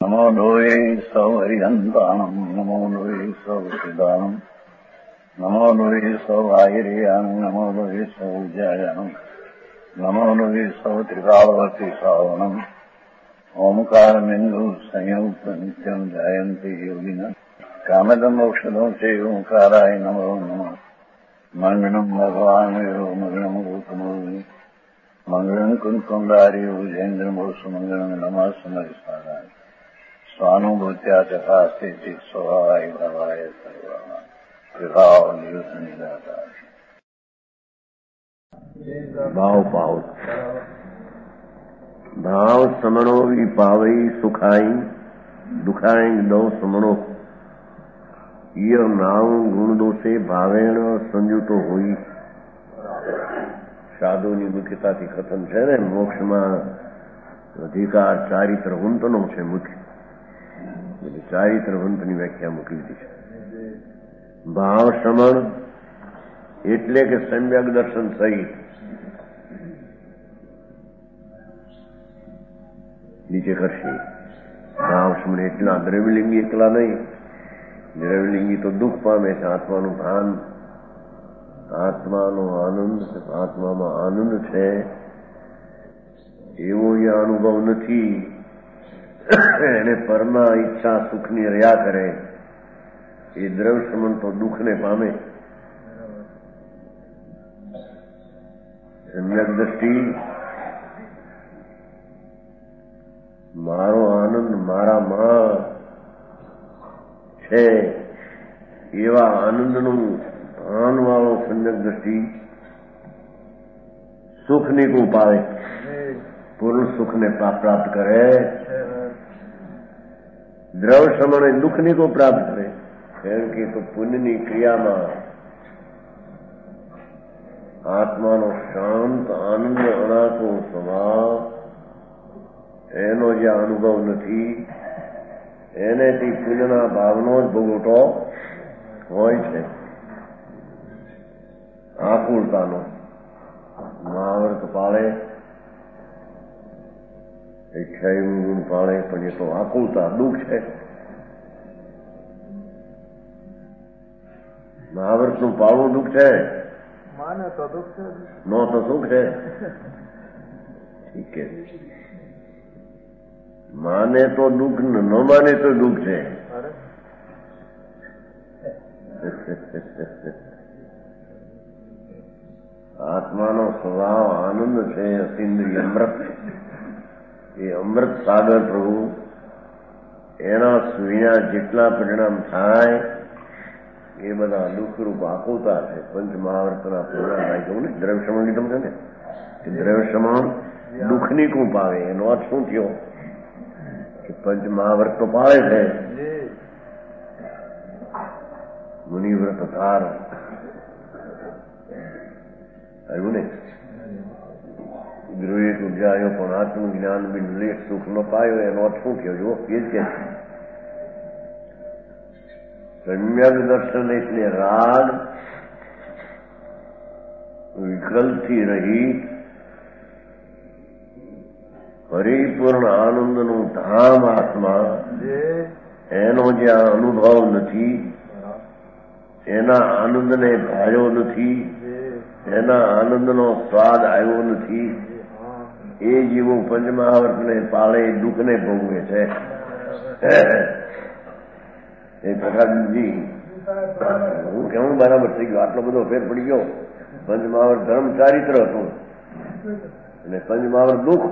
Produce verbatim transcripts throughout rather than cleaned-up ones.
નમો લોહે સૌ હરિહંતાણમ નમો લોહે સૌ સિદાનમ નમો લોહે સૌ આયર્યાણમ નમો લોહે સૌ જયાણમ નમો લોહે સૌ ત્રિકાળવતી શ્રાવણમ ઓમકાર બિંદુ સંયુક્ત નિત્યમ જાયંતિ યોગિના કામદમ ઔષધો છે ઓંકારાય નમો નમઃ મંગળમ ભગવાન વિરો મંગળમ ગૌતમોની મંગળમ કુંકુંડારી ઉજેન્દ્રમો સુમંગળમ નમઃ સમરિસારાય સ્વાનુભૂત્યા તથા સ્થિતિ સ્વભાવાય ભાવાય સર્વમાં વિભાવ નિયુદ્ધ નિરાકાર ભાવ ભાવ ભાવ સમણો વિભાવઈ સુખાઈ દુખાઈ દો સમણો ય નામ ગુણ દોષે ભાવેણ સંયુતો હોઈ. સાધુની મુખ્યતાથી ખતમ છે ને. મોક્ષમાં અધિકાર ચારિત્ર વંતનો છે મુખ્ય. ચારિત્ર વંતની વ્યાખ્યા મૂકી દીધી છે. ભાવ શ્રમણ એટલે કે સમ્યક દર્શન સહિત નીચે કરશે. ભાવ શ્રમણ એટલા દ્રવ્યલિંગી એકલા નહીં. દ્રવ્યલિંગી તો દુઃખ પામે છે. આત્માનું ભાન, આત્માનો આનંદ, આત્મામાં આનંદ છે એવો એ અનુભવ નથી. એને પરમાં ઈચ્છા સુખની રહ્યા કરે એ દ્રવ્ય શ્રમણ તો દુઃખને પામે. સમ્યક દ્રષ્ટિ મારો આનંદ મારામાં છે એવા આનંદનું ભાન વાળો સમ્યક દ્રષ્ટિ સુખની કું પાવે, પૂર્ણ સુખને પ્રાપ્ત કરે. દ્રવ્ય શ્રમણ એ દુઃખની કો પ્રાપ્ત કરે. કારણ કે તો પુણ્યની ક્રિયામાં આત્માનો શાંત આનંદ અણાતો સ્વભાવ એનો જે અનુભવ નથી એનેથી પુણ્યના ભાવનો જ ભોગવટો હોય છે. આકુળતાનો મહાવ્રત પાળે, ઈચ્છાયું ગુણ પાળે, પણ એ તો આકુળતા દુઃખ છે. મહાવ્રતનું પાળવું દુઃખ છે. માને તો દુઃખ છે, નો તો સુખ છે. ઠીક છે. માને તો દુઃખ, ન માને તો દુઃખ છે. આત્માનો સ્વભાવ આનંદ છે, અતિન્દ્રિય અમૃત. એ અમૃત સાગર પ્રભુ એના વિના જેટલા પરિણામ થાય એ બધા દુઃખરૂપ આકુતા છે. પંચ મહાવ્રતના પરિણામ થાય કહું ને, દ્રવ્ય શ્રમણ કીધું છે ને, કે દ્રવ્ય શ્રમણ દુઃખની કું પાવે. એનો અર્થ શું થયો કે પંચ મહાવ્રત તો પાળે છે. મુનિવ્રત ધાર આવ્યું ને. ગૃહિત ઉજાયો પણ આત્મજ્ઞાન બિન લેખ સુખ ન પાયો. એનો અર્થ શું થયો જુઓ. એ જ કે સમ્યક દર્શન એટલે રાગ વિકલ્પથી રહિત પરિપૂર્ણ આનંદનું ધામ આત્મા, એનો જ્યાં અનુભવ નથી, એના આનંદને ભાળ્યો નથી, એના આનંદનો સ્વાદ આવ્યો નથી, એ જીવો પંચમહાવ્રતને પાળે દુઃખને ભોગવે છે. એ પ્રકાશજી હું કેવું બરાબર થઈ ગયો. આટલો બધો ફેર પડી ગયો. પંચમહાવ્રત ધર્મ ચારિત્ર હતું અને પંચમહાવ્રત દુઃખ.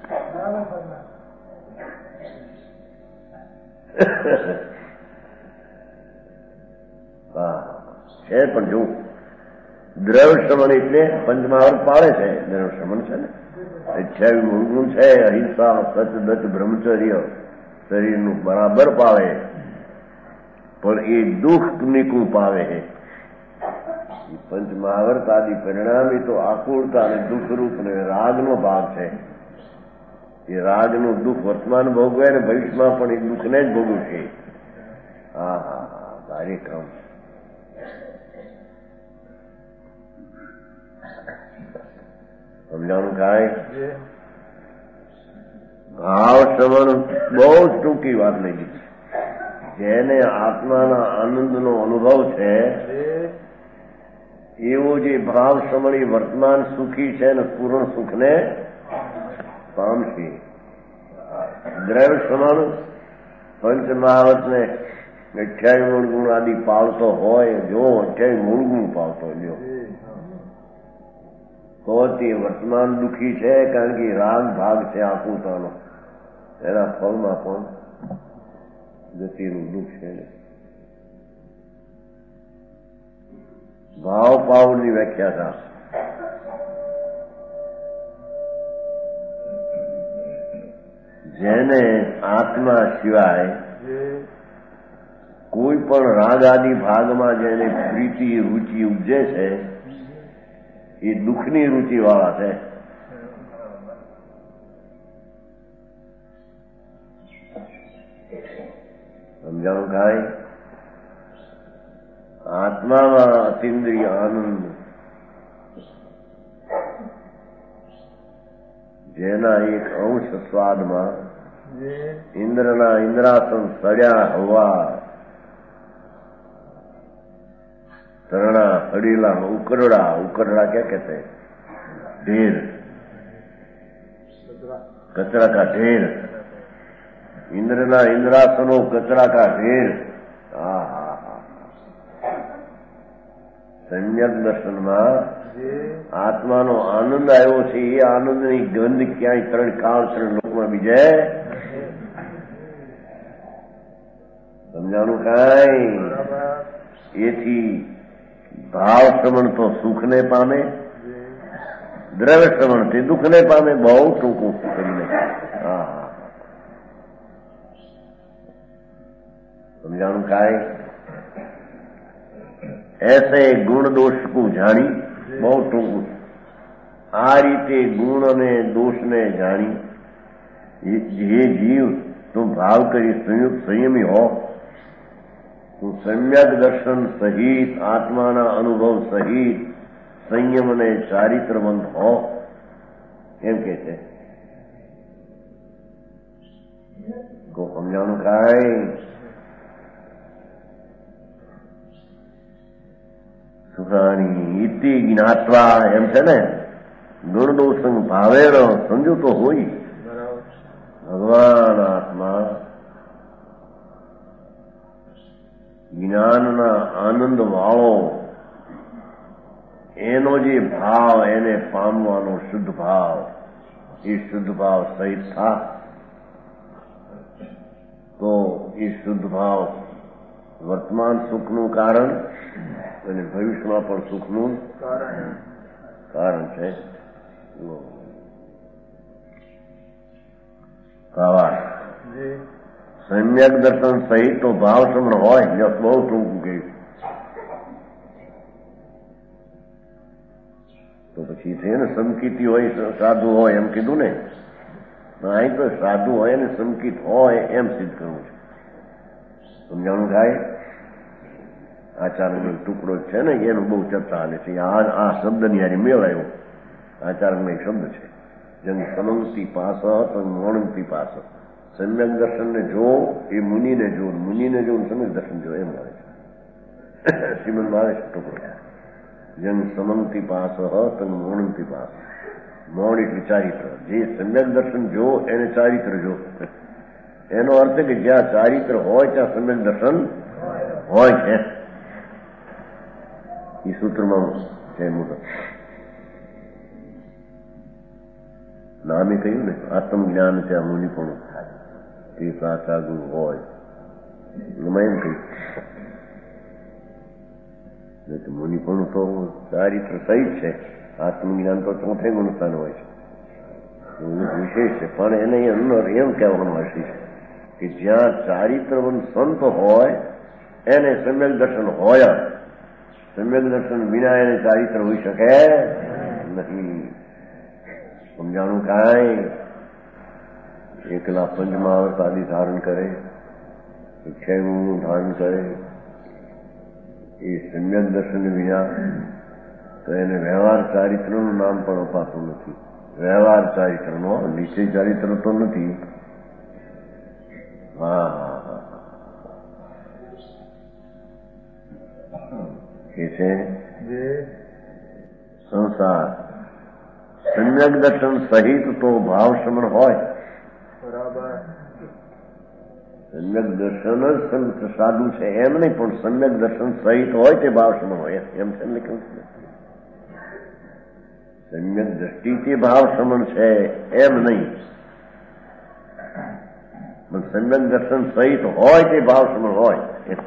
છે પણ જો દ્રવ્ય શ્રમણ એટલે પંચમહાવ્રત પાળે છે. દ્રવ્ય શ્રમણ છે ને, અઠ્યાવીસ મૂળગુણ છે. અહિંસા, સચ, દચ, બ્રહ્મચર્ય શરીરનું બરાબર પાળે, પણ એ દુઃખ નીકું પાવે. પંચ મહાવ્રત આદિ પરિણામી તો આકુળતા અને દુઃખરૂપ ને રાગનો ભાગ છે. એ રાગનું દુઃખ વર્તમાન ભોગવે ને ભવિષ્યમાં પણ એ દુઃખને જ ભોગવશે. હા હા હા કાર્યક્રમ સમજાણું કાંઈ. ભાવ શ્રવણ બહુ જ ટૂંકી વાત લઈ લીધી. જેને આત્માના આનંદનો અનુભવ છે એવો જે ભાવ શ્રવણ વર્તમાન સુખી છે ને પૂર્ણ સુખને પામશે. દ્રવ્ય શ્રવણ પંચ મહાવતને અઠ્યાવીસ મૂળ ગુણ આદિ પાળતો હોય, જો અઠ્યાવીસ મૂળ ગુણ પાળતો જો તો તે વર્તમાન દુઃખી છે, કારણ કે રાગ ભાગ છે આકુતાનો, એના ફળમાં પણ ગતિનું દુઃખ છે. ભાવ પાવની વ્યાખ્યા થા જેને આત્મા સિવાય કોઈ પણ રાગ આદિ ભાગમાં જેને પ્રીતિ રૂચિ ઉપજે છે એ દુઃખની રૂચિ વાળા છે. સમજાણું કાંઈ? આત્મામાં અતિન્દ્રિય આનંદ જેના એક અંશ સ્વાદમાં ઇન્દ્રના ઇન્દ્રાસન સડ્યા હવા તરણા સડીલા ઉકરડા ઉકરડા क्या कहते हैं? ढेर, कचरा का ढेर. इंद्रना इंद्रासनो कचरा का ढेर. હા હા હા સમ્યક દર્શનમાં આત્માનો આનંદ આવ્યો છે. એ આનંદની ગંધ ક્યાંય ત્રણ કાળ ત્રણ લોકમાં બીજે સમજાણું કાંઈ? એથી ભાવ શ્રવણ તો સુખને પામે, દ્રવ્ય શ્રવણ તે દુઃખને પામે. બહુ ટૂંકું કરીને હા હા સમજાણું કાંઈ? ऐसे गुण दोष को जानी બહુ ટૂંકું. આ રીતે ગુણ અને દોષને જાણી જે જીવ તું ભાવ કરી સંયુક્ત સંયમી હો, તું સમ્યક દર્શન સહિત આત્માના અનુભવ સહિત સંયમ અને ચારિત્રવંત હો, એમ કે છે. તો સમજાણું કાંઈ? સુખાણી ઇતિ જ્ઞાત્વા એમ છે ને. ગુણ દોષ ભાવેણ સમજો તો હોય. ભગવાન આત્મા જ્ઞાનના આનંદ વાળો એનો જે ભાવ એને પામવાનો શુદ્ધ ભાવ, એ શુદ્ધ ભાવ સહિત થા તો એ શુદ્ધ ભાવ વર્તમાન સુખનું કારણ અને ભવિષ્યમાં પણ સુખનું કારણ છે. સમ્યક દર્શન સહિત તો ભાવ શ્રવણ હોય. બહુ ટૂંકું કહ્યું તો પછી છે ને સમકીતી હોય સાધુ હોય એમ કીધું ને. અહીં તો સાધુ હોય ને સમકીત હોય એમ સિદ્ધ કરવું છે. સમજાણું થાય? આચાર્યનો ટુકડો છે ને એનું બહુ ચર્ચા હાલે છે. આ આ શબ્દની હારે મેળ આવ્યો. આચાર્યનો એક શબ્દ છે જંગ સમંગતી પાસ તો મોણંતી પાસ. સમ્યક દર્શનને જો એ મુનિને જો, મુનિને જો સમ્યક દર્શન જો એમ મળે છે. શ્રીમદ મહારાજ ટુકડો જંગ સમંગતી પાસ તો મોણંતી પાસ. મૌન એટલે ચારિત્ર. જે સમ્યક દર્શન જો એને ચારિત્ર જો. એનો અર્થ કે જ્યાં ચારિત્ર હોય ત્યાં સમ્યક દર્શન હોય છે. એ સૂત્રમાં છે મુજબ નામે કહ્યું ને આત્મજ્ઞાન ત્યાં મુનિ પણ થાય તે સાચા ગુરુ હોય. એમાં એમ કહ્યું મુનિ પણ તો ચારિત્ર સહિત છે. આત્મજ્ઞાન તો ચોથે ગુણસ્થાન હોય છે, વિશેષ છે. પણ એને અંદર એમ કહેવાનું હશે કે જ્યાં ચારિત્રવંત સંત હોય એને સમ્યક દર્શન હોય. સમ્યક દર્શન વિના એને ચારિત્ર હોઈ શકે નહીં. સમજાણું કાંઈ? એકલા પંચમહાવત આદિ ધારણ કરે, અક્ષયનું ધારણ કરે, એ સમ્યક દર્શન વિના તો એને વ્યવહાર ચારિત્રનું નામ પણ અપાતું નથી. વ્યવહાર ચારિત્રનો નિશ્ચય ચારિત્ર તો નથી. હા હા હા કે છે સંસાર સમ્યક દર્શન સહિત તો ભાવ શ્રમણ હોય. બરાબર. સમ્યક દર્શન જ સંત સાધુ છે એમ નહીં, પણ સમ્યક દર્શન સહિત હોય તે ભાવ શ્રમણ હોય એમ છે ને. સમ્યક દ્રષ્ટિથી ભાવ શ્રમણ છે એમ નહીં, પણ સમ્યક દર્શન સહિત હોય તે ભાવ શ્રમણ હોય એમ.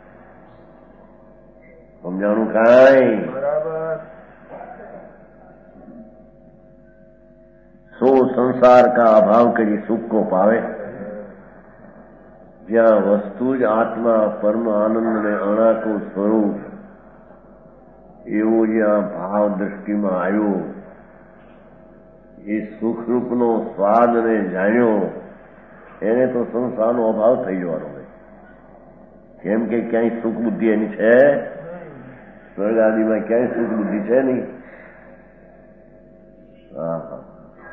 સમજાણું કાંઈ? બરાબર. सो संसार का अभाव करी सुख को पावे. જ્યાં વસ્તુ જ આત્મા પરમ આનંદ ને અણાકું સ્વરૂપ એવો જ્યાં ભાવ દ્રષ્ટિમાં આવ્યો, એ સુખરૂપનો સ્વાદ ને જાણ્યો, એને તો સંસારનો અભાવ થઈ જવાનો હોય. કેમ કે ક્યાંય સુખ બુદ્ધિ એની છે? સ્વર્ગ આદિમાં ક્યાંય સુખ બુદ્ધિ છે નહીં. હા હા,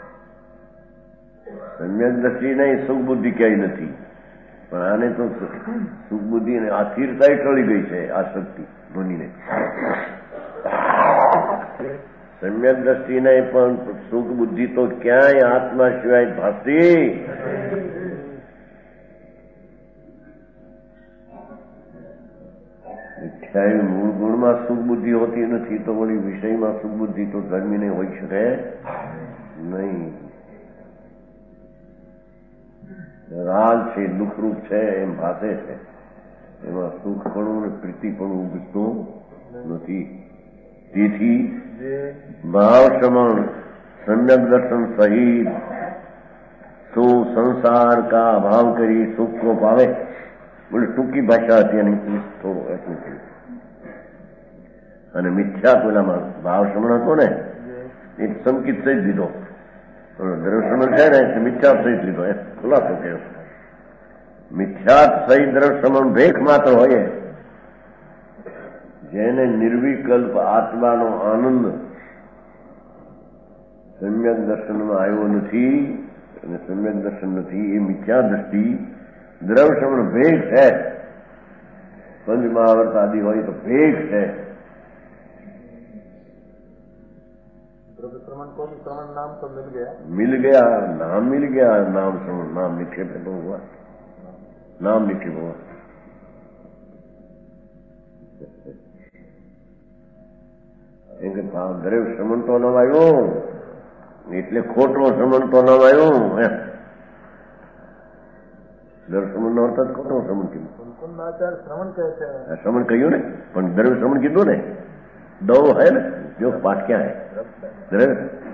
સમ્યક દ્રષ્ટિ નહીં, સુખ બુદ્ધિ ક્યાંય નથી. પણ આને તો સુખ બુદ્ધિ અને અસ્થિરતા ટળી ગઈ છે આ શક્તિ ધોનીને. સમ્યક દ્રષ્ટિ નહીં, પણ સુખ બુદ્ધિ તો ક્યાંય આત્મા સિવાય ભાસતી. મિથ્યાએ મૂળ ગુણમાં સુખ બુદ્ધિ હોતી નથી, તો વળી વિષયમાં સુખ બુદ્ધિ તો ધર્મીને હોઈ શકે નહીં. રાગ છે, દુઃખરૂપ છે એમ ભાષે છે, એમાં સુખપણું અને પ્રીતિપણું ઉગતું નથી. તેથી ભાવ શ્રમણ સમ્યક દર્શન સહિત સો સંસાર કા અભાવ કરી સુખ કો પાવે. બોલે ટૂંકી ભાષા હતી અને થોડું એટલું થયું. અને મિથ્યા પેલામાં ભાવ શ્રમણ હતો ને એ સંકિત સહિત દીધો. દ્રવ્યશ્રમણ છે ને મિથ્યા સહિત લીધો એ ખુલાસો કર્યો. મિથ્યાત સહિત દ્રવ્યશ્રમણ ભેખ માત્ર હોય, જેને નિર્વિકલ્પ આત્માનો આનંદ સમ્યક દર્શનમાં આવ્યો નથી અને સમ્યક દર્શન નથી, એ મિથ્યા દ્રષ્ટિ દ્રવ્યશ્રમણ ભેખ છે. પંચ મહાવર્ત આદિ હોય તો ભેખ છે. श्रवण को भी श्रवण नाम तो मिल गया मिल गया नाम मिल गया नाम श्रवण नाम निक्षेप तो हुआ नाम निक्षेप हुआ. એમ કે દ્રવ્ય શ્રમણ તો ન આવ્યું એટલે ખોટો શ્રમણ તો ન આવ્યું. દ્રવ્ય શ્રમણ નો અર્થ ખોટો શ્રમણ કીધું. श्रवण कहते हैं. श्रवण કહ્યું ને, પણ દ્રવ્ય શ્રમણ કીધું ને. दो है ना, जो पाठ क्या है द्रव्य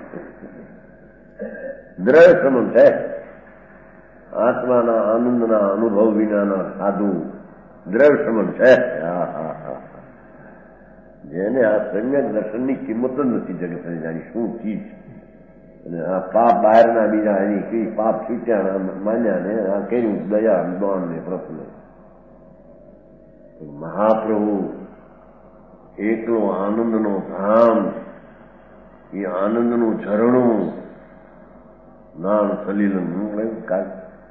દ્રવ્ય શ્રમણ છે. આત્માના આનંદના અનુભવ વિનાના સાધુ દ્રવ્ય શ્રમણ છે. હા હા હા, જેને આ સમ્યક દર્શનની કિંમત જ નથી જગતને જાણી શું ચીજ. અને આ પાપ બહારના બીજા એની કઈ પાપ છૂટ્યા માન્યા ને આ કર્યું દયા દાન ને પ્રશ્ન. મહાપ્રભુ એકલો આનંદનો ધામ, એ આનંદનું ઝરણું નામ સલીલનું કાલ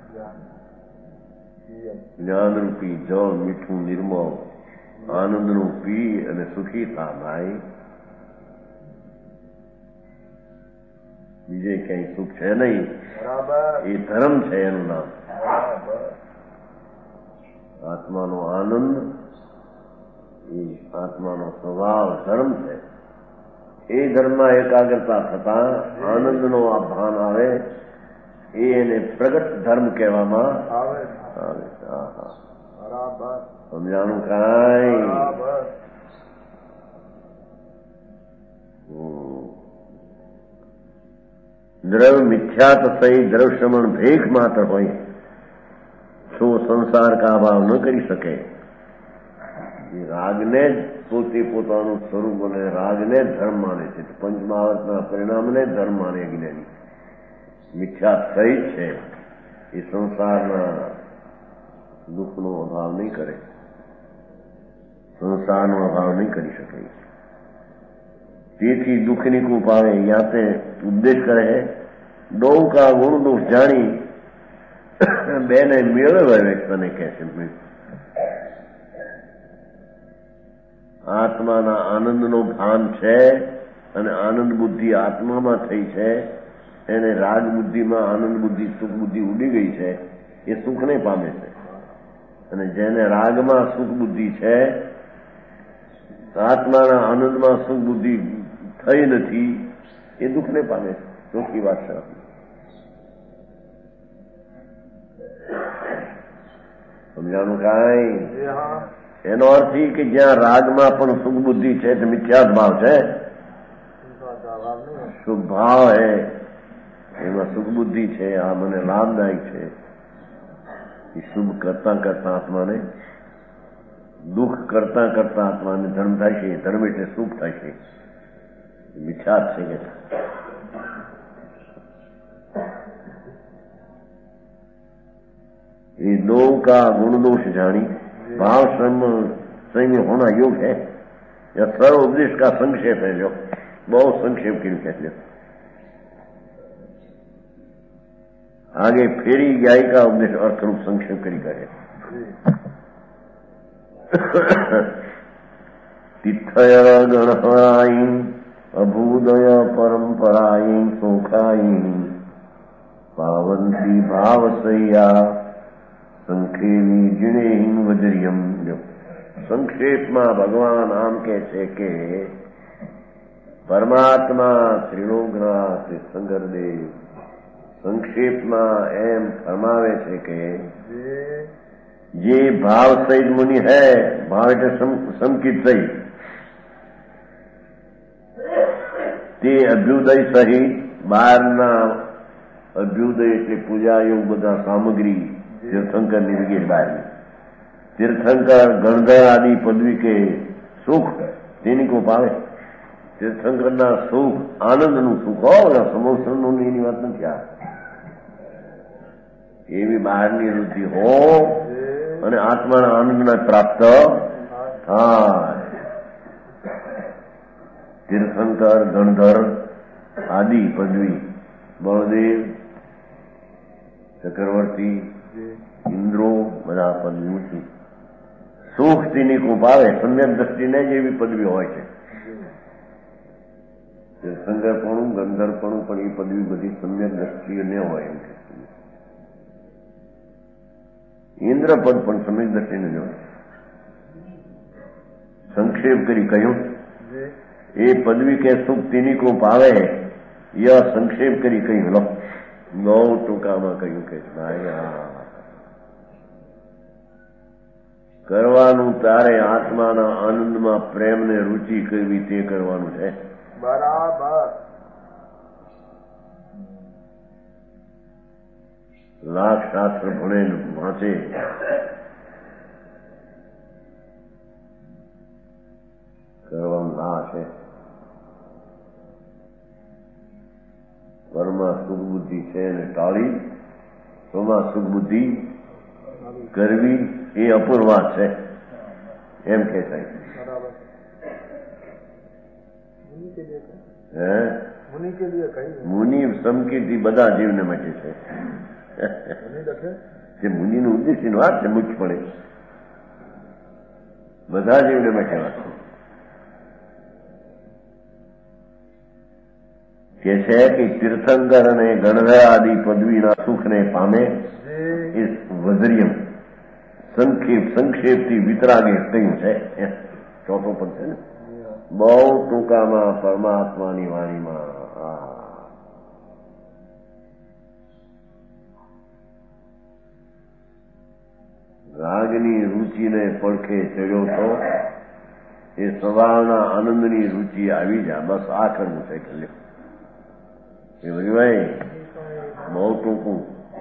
જ્ઞાનરૂપી જળ મીઠું નિર્મળ આનંદનું પી અને સુખી થા ભાઈ. બીજે ક્યાંય સુખ છે નહીં, એ ધર્મ છે એનું નામ. આત્માનો આનંદ એ આત્માનો સ્વભાવ ધર્મ છે. એ ધર્મમાં એકાગ્રતા થતા આનંદનો આ ભાન આવે, એ એને પ્રગટ ધર્મ કહેવામાં આવે. સમજાણું કાંઈ? દ્રવ્ય મિથ્યાત સહી દ્રવ્ય શ્રમણ ભેખ માત્ર હોય, તો સંસાર કા અભાવ ન કરી શકે. રાગને જ પોતે પોતાનું સ્વરૂપ અને રાગને જ ધર્મ માને છે. પંચમહાવર્તના પરિણામને ધર્મ માને જ્ઞાની. મિથ્યા સહિત છે, એ સંસારના દુઃખનો અભાવ નહીં કરે, સંસારનો અભાવ નહીં કરી શકે. તેથી દુઃખની કૂપ આવે યાતે ઉપદેશ કરે. દો કા ગુણ દોષ જાણી બેને મેળવે તને કે છે આત્માના આનંદનો ભાન છે અને આનંદ બુદ્ધિ આત્મામાં થઈ છે. એને રાગ બુદ્ધિમાં આનંદ બુદ્ધિ સુખ બુદ્ધિ ઉડી ગઈ છે એ સુખને પામે છે. અને જેને રાગમાં સુખ બુદ્ધિ છે, આત્માના આનંદમાં સુખ બુદ્ધિ થઈ નથી, એ દુઃખને પામે છે. ચોખ્ખી વાત છે. સમજાણું કાંઈ? એનો અર્થ એ કે જ્યાં રાગમાં પણ સુખ બુદ્ધિ છે તે મિથ્યા ભાવ છે. શુભ ભાવ હે, એમાં સુખ બુદ્ધિ છે. આ મને લાભદાયક છે. એ શુભ કરતા કરતા આત્માને, દુઃખ કરતા કરતા આત્માને ધર્મ થાય છે. ધર્મ એટલે સુખ થાય છે. મિથ્યા છે કે ये दो का गुण दोष जानी भाव श्रम संयम होना योग है. यह सर्व उपदेश का संक्षेप है. जो बहुत संक्षेप के लिए कहते हैं. आगे फेरी गाय का उपदेश अर्थ रूप संक्षेप करी करे. तिथय गणहराई अभूदय परंपराई सोखाई पावंती भाव सैया સંખેવી જીણેહીન વજરિયમ. જો સંક્ષેપમાં ભગવાન આમ કે છે કે પરમાત્મા ત્રિલોકનાથ શંકરદેવ સંક્ષેપમાં એમ ફરમાવે છે કે જે ભાવ સહિત મુનિ હૈ, ભાવ એટલે સંકિત સહિત, તે અભ્યુદય સહિત બહારના અભ્યુદય એટલે પૂજા યોગ બધા સામગ્રી तीर्थंकर ની વગેરે બહારની તીર્થંકર ગણધર આદि પદવી કે સુખ તેની કો પાવે. તીર્થંકરના સુખ આનંદનું સુખ હોય, સમોસરનું એની વાત નથી. આ એવી બહારની વૃત્તિ હો અને આત્માના આનંદના પ્રાપ્ત થાય. તીર્થંકર ગણધર આદિ પદવી, બળદેવ, ચક્રવર્તી, ઇન્દ્રો બધા પદવીઓથી સુખ તેની કૃપ આવે. સમ્યક દ્રષ્ટિને જ એવી પદવી હોય છે. તીર્થંકરપણું ગંધર્વપણું પણ એ પદવી બધી સમ્યક દ્રષ્ટિને હોય એમ છે. ઇન્દ્રપદ પણ સમ્યક દ્રષ્ટિને જ હોય. સંક્ષેપ કરી કહ્યું એ પદવી કે સુખ તેની કૃપ આવે. ય સંક્ષેપ કરી કહ્યું. લો બહુ ટૂંકામાં કહ્યું કે કરવાનું તારે આત્માના આનંદમાં પ્રેમને રુચિ કરવી તે કરવાનું છે. બરાબર. લાખ શાસ્ત્ર ભણે વાંચે, કરવાનું ના છે. પરમાં સુખ બુદ્ધિ છે અને ટાળી સ્વમાં સુખ બુદ્ધિ કરવી એ અપૂર્વા છે એમ કે સાહેબ. હે મુનિ સમકીર્તિ બધા જીવને માટે છે. જે મુનિનું ઉદ્દેશ્યની વાત છે મુખ્યપણે બધા જીવને માટે વાત છે. કે છે કે તીર્થંકર અને ગણધર આદિ પદવીના સુખને પામે એ વજ્રિયમ સંક્ષેપ સંક્ષેપથી વિતરાગે કહ્યું છે. ચોથો પદ છે ને, બહુ ટૂંકામાં પરમાત્માની વાણીમાં રાગની રુચિને પડખે ચડ્યો તો એ સ્વભાવના આનંદની રુચિ આવી જા. બસ આ કરવું છે કે એ ભાઈ બહુ ટૂંકું.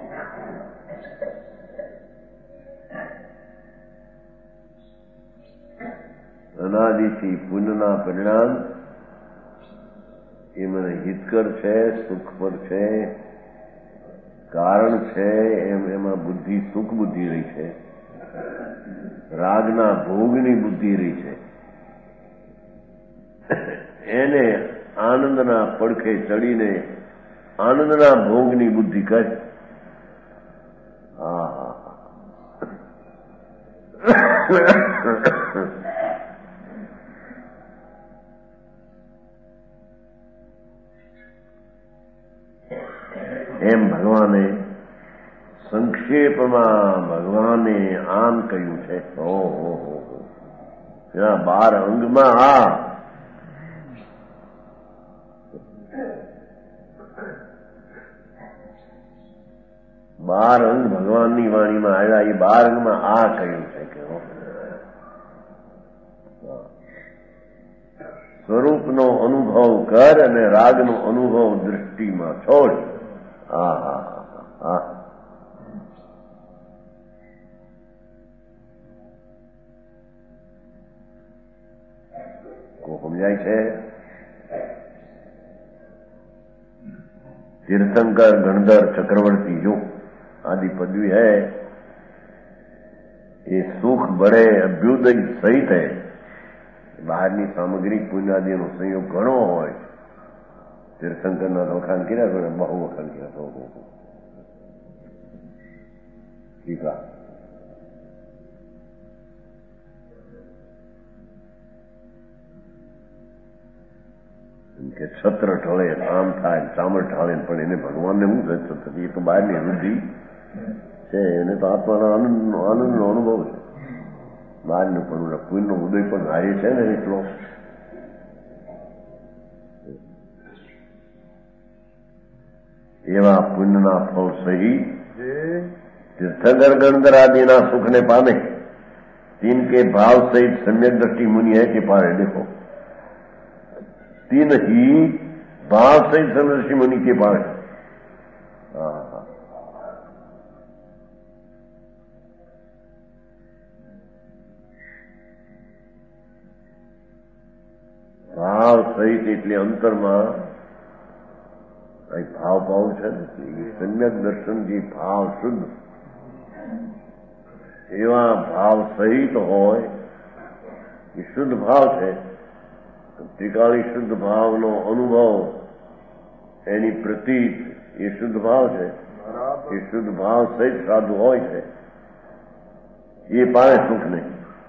અનાદિથી પુણ્યના પરિણામ એ મને હિતકર છે, સુખપર છે, કારણ છે. એમ એમાં બુદ્ધિ સુખ બુદ્ધિ રહી છે, રાગના ભોગની બુદ્ધિ રહી છે. એને આનંદના પડખે ચડીને આનંદના ભોગની બુદ્ધિ કરી એમ ભગવાને સંક્ષેપમાં ભગવાને આમ કહ્યું છે. ઓહો બાર અંગમાં આ બાર અંગ ભગવાનની વાણીમાં આવ્યા. એ બાર અંગમાં આ કહ્યું છે કે સ્વરૂપનો અનુભવ કર અને રાગનો અનુભવ દૃષ્ટિમાં છોડ. હા હા હા કો સમજાય છે. तीर्थंकर गणधर चक्रवर्ती जो आदि पदवी है, ये सुख बड़े अभ्युदय सहित है. બહારની સામગ્રી પુણ્યાદિનો સંયોગ ઘણો હોય. તીર્થંકરના વખાણ કર્યા તો બહુ વખાણ કર્યા તો ટીકા કે છત્ર ઢળે આમ થાય ચામડ ઢાળે પણ એને ભગવાનને શું છે છત્ર? એ તો બહારની વૃદ્ધિ છે. એને તો આત્માના આનંદ આનંદનો અનુભવ છે. બહારનું પણ પુણ્યનો ઉદય પણ હારે છે ને એટલો. એવા પુણ્યના ફળ સહી तीर्थंकर गणधर आदिना सुख ने पामे. तिनके भाव सहित सम्यक दृष्टि मुनि है कि पारे. देखो तीन ही भाव सहित सम्यक दृष्टि मुनि के पारे. ભાવ સહિત એટલે અંતરમાં કઈ ભાવ ભાવ છે ને સમ્યક દર્શન જે ભાવ શુદ્ધ એવા ભાવ સહિત હોય એ શુદ્ધ ભાવ છે. ત્રિકાળી શુદ્ધ ભાવનો અનુભવ એની પ્રતીત એ શુદ્ધ ભાવ છે. એ શુદ્ધ ભાવ સહિત સાધુ હોય છે એ પામે સુખ નહીં.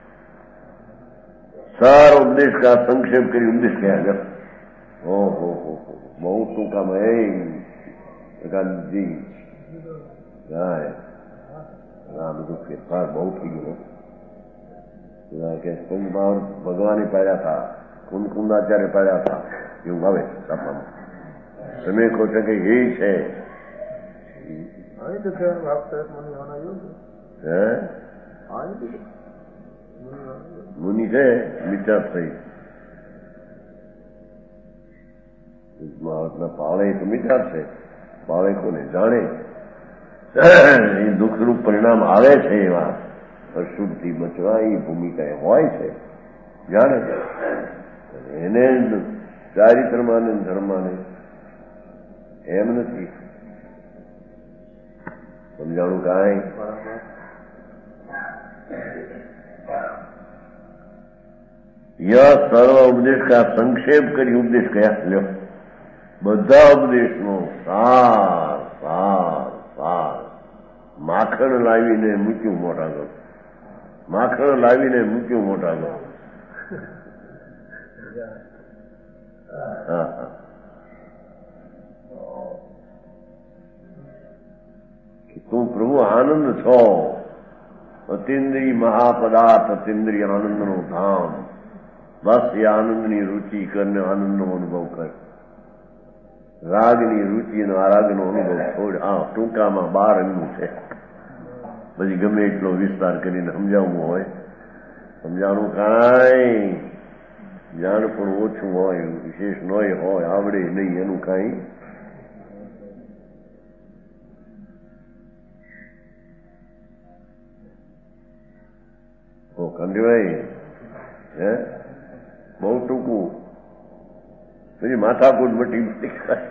સારો ઉપદેશ કા સંક્ષેપ કરી ઉપદેશ કહ્યા. ઓહો હો બહુ ટૂંકામાં એકાદજી ગાય આ બધું ફેરફાર બહુ થઈ ગયો. કે કુંભાવ ભગવાને પાડ્યા હતા, કુંદકુંદાચાર્ય પાડ્યા હતા એવું આવે છાપામાં. તમે કહો છો કે એ છે મુનિ છે વિચાર થઈ પાળે તો મીઠા છે. પાળે કોને જાણે એ દુઃખરૂપ પરિણામ આવે છે. એવા અશુદ્ધથી બચવા એ ભૂમિકા હોય છે. જાણે છે એને ચારિત્રમાને ધર્માને એમ નથી સમજાણું કાંઈ. ય સર્વ ઉપદેશ કા સંક્ષેપ કરી ઉપદેશ કયા લ્યો. બધા ઉપદેશનો સાર સાર સાર માખણ લાવીને મૂક્યું મોટા ગળ. માખણ લાવીને મૂક્યું મોટા ગળ. તું પ્રભુ આનંદ છો. અતિન્દ્રિય મહાપદાર્થ અતિન્દ્રિય આનંદનું ધામ. બસ એ આનંદની રુચિ કરને આનંદનો અનુભવ કર. રાગની રુચિ અને રાગનો અનુભવ છોડ. આ ટૂંકામાં બાર અંગનું છે. પછી ગમે એટલો વિસ્તાર કરીને સમજાવવું હોય સમજાવવું કાંઈ જાણ પણ ઓછું હોય વિશેષ નોય હોય આવડે નહીં એનું કાંઈ કંદીભાઈ હે બહુ ટૂંકું પછી માથાકૂટ મટી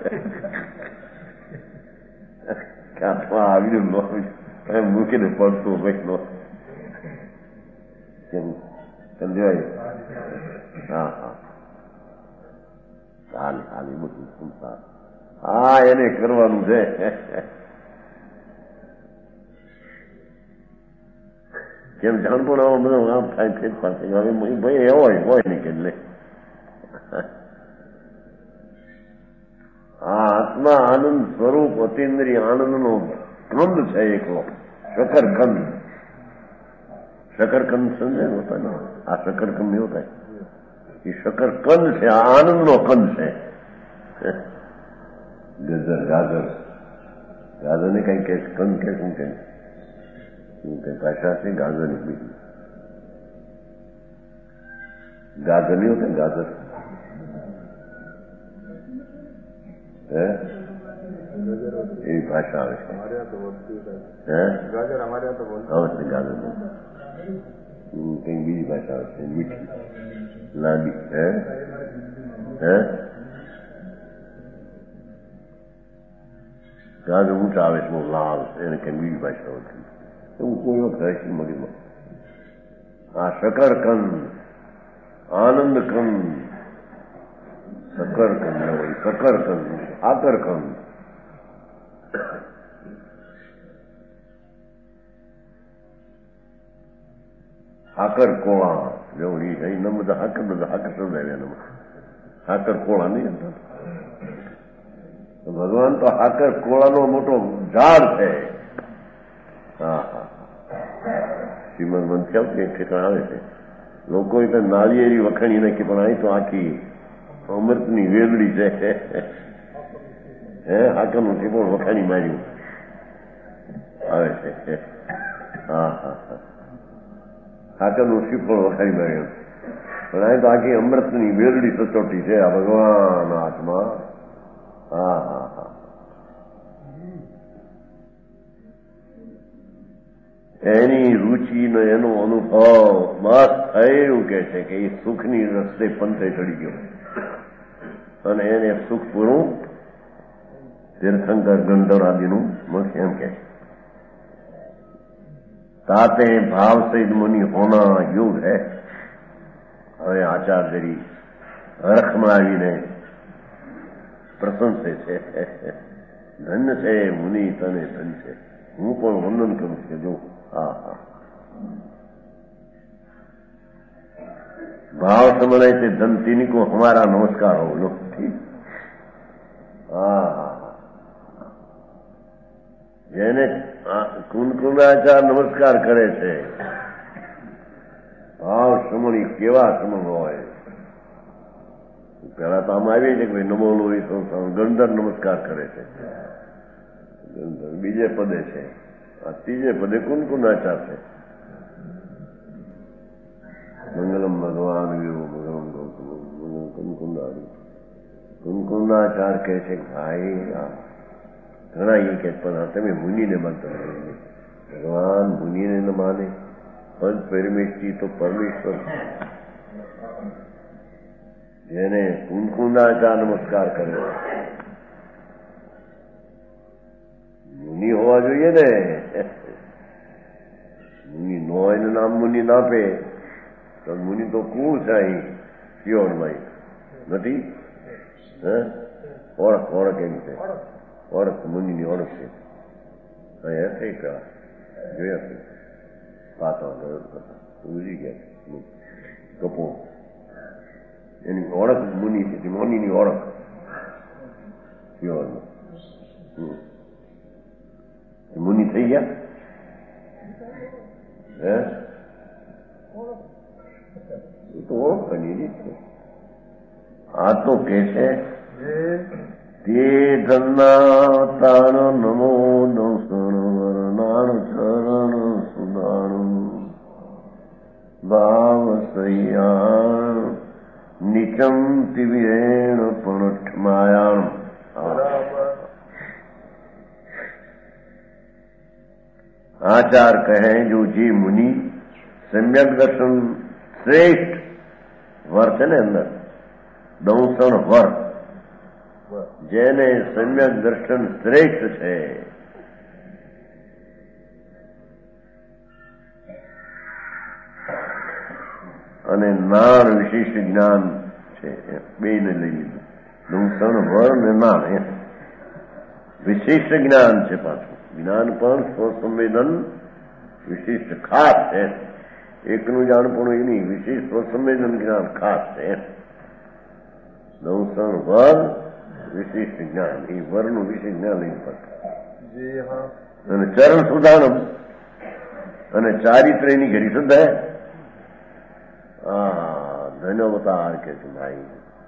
કાંઠમાં આવ્યું મૂકીને પડતું ભાઈ નો કંદીભાઈ હા હા ચાલે ચાલે બધું સુનતા હા એને કરવાનું છે. કેમ જાણપણ બધું આમ થાય ફેરફાર થઈ ગયો. હવે ભાઈ હોય હોય નહીં કે લે આ આત્મા આનંદ સ્વરૂપ અતિન્દ્રિય આનંદનો કંદ છે એકલો શકરકંદ. શકરકંદ સમજે હોતા ને આ શકરકંદ એવું થાય એ શકરકંદ છે. આ આનંદનો કંદ છે. ગજર ગાજર ગાજર ને કઈ કે કંદ કે શું કે કઈ ભાષા છે ગાજર ની બીજી ગાજર નહીં હોતા ગાજર હે એવી ભાષા આવે છે. હે ગાજર અમારે તો આવે છે ગાજર કઈ બીજી ભાષા આવે છે મીઠી લાંબી. હે હે ગાજર ઊંચા આવે છે બહુ લાલ એને કઈ બીજી ભાષા હોય છે એવું કોઈ વખત રહે છે મગજમાં. આ શકરકંદ આનંદકંદ શકરકંદ હોય શકરકંદ આકરકંદ. હાકર કોળા જેવું એ એના બધા હાકર બધા હાકર સમજાવ્યા એનામાં હાકર કોળા નહીં. ભગવાન તો હાકર કોળાનો મોટો ઝાડ છે. હા હા શ્રીમદ મંથ્યાવ કે ઠેકાણ આવે છે લોકો એ નાળિયેરી વખાણી નાખી પણ અહીં તો આખી અમૃતની વેલડી છે. હે હાકરનું ટીપણ વખાણી માર્યું આવે છે. હા હા હા હાકરનું શ્રીફળ વખાણી માર્યું પણ અહીં તો આખી અમૃતની વેલડી સચોટી છે આ ભગવાન હાથમાં. હા હા હા એની રુચિનો એનો અનુભવ બસ થયું કે છે કે એ સુખની રસ્તે પંથે ચડી ગયો અને એને સુખ પૂરું તીર્થંકર ગંધર્વાદીનું મુખ એમ કે તાતે ભાવ સહિત મુનિ હોના યુગ હે. હવે આચાર્યરી હરખમાં આવીને પ્રશંસે છે ધન્ય છે મુનિ તને ધન છે. હું પણ વંદન કરું છું જો હા હા भाव समझे थे धनतीनी को हमारा नमस्कार हो लो ठीक. હા જેને કુનકુનાચાર નમસ્કાર કરે છે ભાવ સમણી કેવા સમણ હોય. પેલા તો આમ આવીએ છીએ કે ભાઈ નમો લોહી સંસ્થાન ગંધર નમસ્કાર કરે છે ગંધર બીજે પદે છે આ ત્રીજે પદે કુનકુનાચાર છે. મંગલમ ભગવાન વિવો મંગલમ ગૌતમ કુનકુંડારી કુનકુંડાચાર કહે છે ભાઈ ઘણા એ કે પણ તમે મુનિને માનતા ભગવાન મુનિને ન માને પંચ પરમેશ્વરી તો પરમેશ્વર જેને કુનકુંડાચાર નમસ્કાર કરે મુનિ હોવા જોઈએ ને. મુનિ ન હોય ને નામ મુનિ ના આપે તો મુનિ તો કુળ છે અહીં શિયોળમાં નથી. હે ઓળખ ઓળખ એમ છે ઓળખ મુનિની ઓળખ છે અહીંયા કઈ કરા જોયા છે પાછો ઉજી ગયા કપો એની ઓળખ મુનિ છે મુનિની ઓળખ શિયોળમાં. મુનિ થઈ ગયા હે તો ઓળખ બની છે. આ તો કે છે તે ધન્ના તાણ નમો દંસણ વરનાણ ચરણ સુદાણ ભાવ સૈયાણ નિચમ તિવિરેણ પણ માયાણ. आचार कहें जो जी मुनि सम्यक दर्शन श्रेष्ठ वर છે ને અંદર દંસણ વર જેને સમ્યક દર્શન શ્રેષ્ઠ છે અને નાણ વિશિષ્ટ જ્ઞાન છે બે ને લઈ લીધું દંસણ વર ને નાણ વિશિષ્ટ જ્ઞાન છે પાછું. જ્ઞાન પણ સ્વસંવેદન વિશિષ્ટ ખાસ છે. એકનું જાણપણું એ નહીં, વિશિષ્ટ સંવેદન જ્ઞાન ખાસ છે. નવસણ વર વિશિષ્ટ જ્ઞાન, એ વરનું વિશિષ્ટ જ્ઞાન લઈને પડે. અને ચરણ સુધારમ અને ચારિત્ર એની ઘડી સુધાય. હા, ધન્યવતાર કે છે ભાઈ.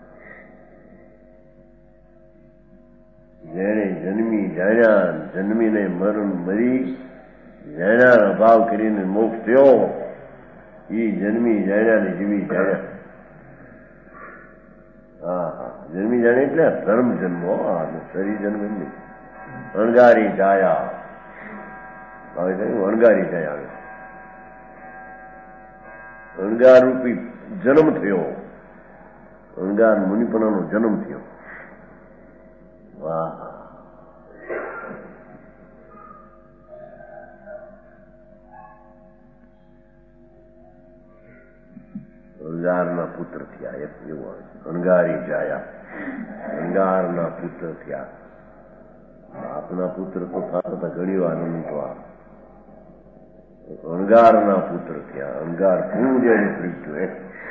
જેને જન્મી જાણ્યા, જન્મીને મરણ મરી જાણ્યાનો ભાવ કરીને મોક્ષ થયો, એ જન્મી જાણ્યા ને જીવી જાણ્યા. હા હા, જન્મી જાણે એટલે ધર્મ જન્મો, હા શરીર જન્મ નહીં. અણગારી જાયા આવે છે, અણગારી જાય આવે. અણગાર રૂપી જન્મ થયો, અણગાર મુનિપણાનો જન્મ થયો. વાહ, અણગારના પુત્ર થયા, એવું આવે છે. અણગારી જાયા, અણગારના પુત્ર થયા. બાપના પુત્ર તો થતા ઘણી વાર અનંતવા. અણગારના પુત્ર થયા, અણગાર પૂર્ણ પ્રગટ્યું.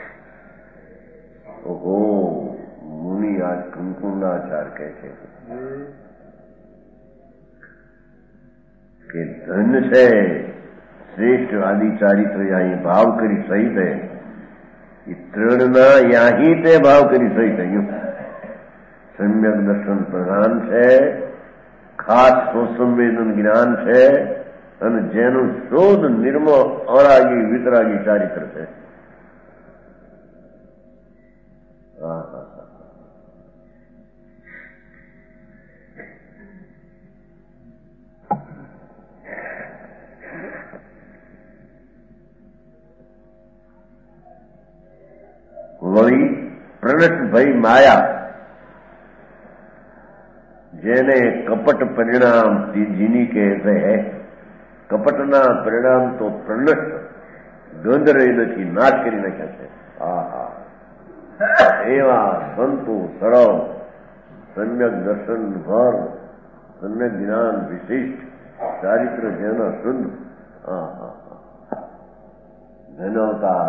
ઓહો, મુનિ આજ કંકુંડાચાર કહે છે કે ધન છે શ્રેષ્ઠ આદિ ચારિત્ર અહીં ભાવ કરી સહિત હે. એ ત્રણના યાહી તે ભાવ કરી સહિત અહીં સમ્યક દર્શન પ્રધાન છે, ખાસ સંવેદન જ્ઞાન છે, અને જેનું શોધ નિર્મળ અરાગી વિતરાગી ચારિત્ર છે. હા હા હા, વળી પ્રણટ ભય માયા, જેને કપટ પરિણામ જીની કહેતે હૈ. કપટના પરિણામ તો પ્રણટ ગંધ રહી નથી, નાશ કરી નાખ્યા છે. હા હા, એવા સંતો સરળ સમ્યક દર્શન ભર સમ્યક જ્ઞાન વિશિષ્ટ ચારિત્ર જેના શુદ્ધ. હા હા હા, ધનવતાર.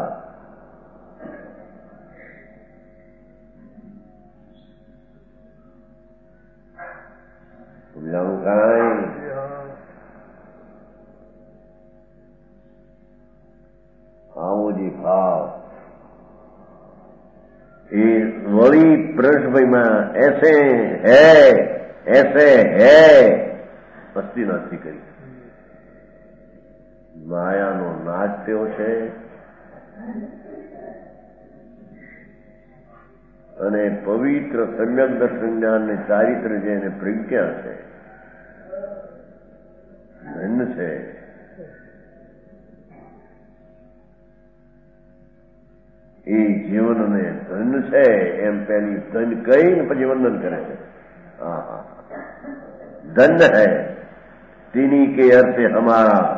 સમજાવું કાંઈ? આવો જે ભાવ એ વળી પ્રશ્નભાઈમાં એસે હે એસે હે મસ્તી નથી કરી. માયાનો નાશ થયો છે અને પવિત્ર સમ્યક દર્શન જ્ઞાન ને ચારિત્ર જે એને પ્રજ્ઞા છે, ધન છે. એ જીવનને ધન છે એમ પેલી ધન કહીને પછી વંદન કરે છે. હા હા, ધન હૈ તીની કે અર્થે હમારા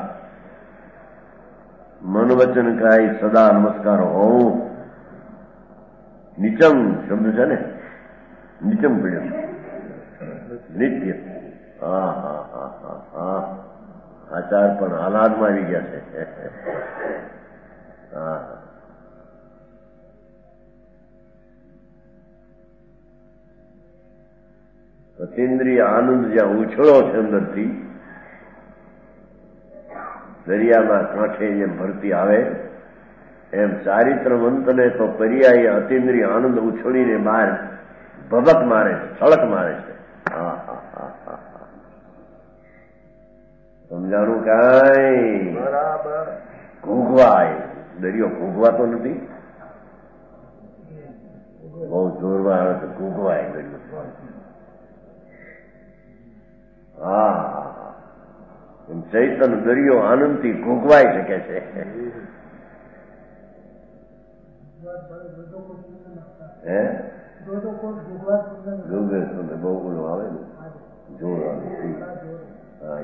મન વચન કાય સદા નમસ્કાર હો. નિચમ શબ્દ છે ને, નિચમ પીડ્યો નિત્ય. હા હા હા હા હા, આચાર પણ હાલાદમાં આવી ગયા છે. હા, અતિન્દ્રિય આનંદ જ્યાં ઉછળો છે અંદરથી, દરિયામાં કાંઠે જેમ ભરતી આવે એમ ચારિત્રવંતને તો પર્યાય અતિન્દ્રિય આનંદ ઉછળીને બહાર ભબક મારે છે, છળક મારે છે. હા હા હા હા હા, સમજાણું કાંઈ? બરાબર. ઘૂઘવાય, દરિયો ઘૂઘવાતો નથી, બહુ જોરમાં આવે તો ઘૂઘવાય દરિયો. હા, એમ ચૈતન દરિયો આનંદથી ઘૂઘવાઈ શકે છે. હે ગોગે બહુ ગુનો આવે ને, જોર આવે. હા,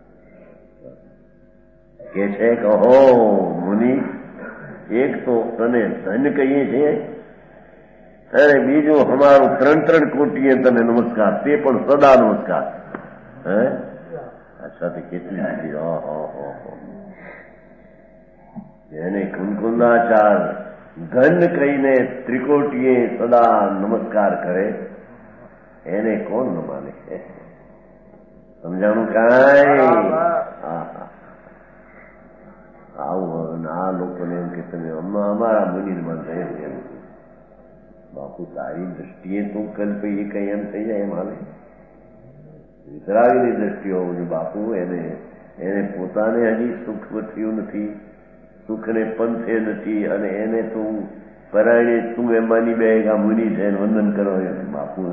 કે છે કહો મુનિ, એક તો તને ધન કહીએ છીએ અને બીજું અમારું ત્રણ ત્રણ કોટીએ તને નમસ્કાર, તે પણ સદા નમસ્કાર. હે આ સાથે કેટલી જેને કુંકુંદાચાર ઘન કહીને ત્રિકોટીએ સદા નમસ્કાર કરે એને કોણ ન માને? સમજાણું કાંઈ? આવું આ લોકોને એમ કે તમે અમારા મુનિ માનતા એમ બાપુ તારી દ્રષ્ટિએ તું કલ્પ એ કઈ એમ થઈ જાય એમ હાલે? વિતરાગની દ્રષ્ટિએ હોવું બાપુ. એને એને પોતાને હજી સુખ થયું નથી, સુખને પંથે નથી, અને એને તું પરાયણે તું એમ માની બે આ મુનિ છે વંદન કરો બાપુ.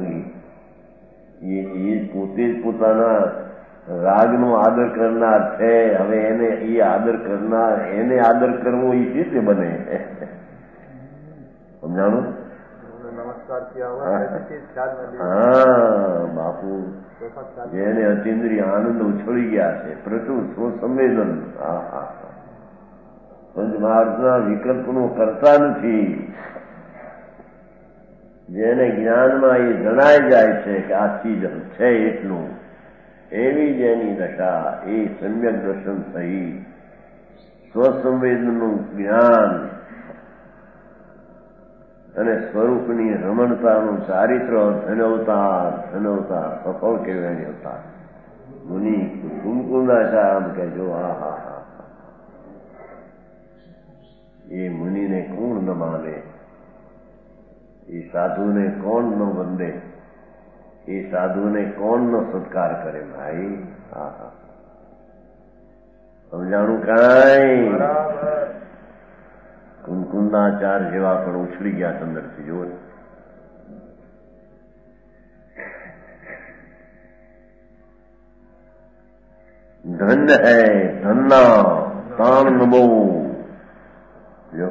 એ પોતે જ પોતાના રાગનો આદર કરનાર છે. હવે એને એ આદર કરનાર એને આદર કરવો એ રીતે બને? સમજાણું? હા બાપુ, જેને અતિન્દ્રિય આનંદ ઉછળી ગયા છે, પ્રચુર સ્વસંવેદન, હા હા પંચમહાર્થના વિકલ્પનો કરતા નથી, જેને જ્ઞાનમાં એ જણાય જાય છે કે આ ચીજ છે એટલું, એવી જેની દશા એ સમ્યક દર્શન સહિત સ્વસંવેદનનું જ્ઞાન અને સ્વરૂપની રમણતાનું ચારિત્ર ધનવતાર ધનવતાર સફળ કહેવાય અવતાર મુનિ કુમકુંદાચાર આમ કહેજો. હા હા હા એ મુનિને કોણ ન માને? એ સાધુને કોણ ન વંદે? એ સાધુને કોણ નો સત્કાર કરે ભાઈ? હા હા સમજાણું કાંઈ? કુંકુંદાચાર જેવા પણ ઉછળી ગયા અંદરથી. જુઓ ધન્ય હૈ ધન્ના તાણ નમો. જો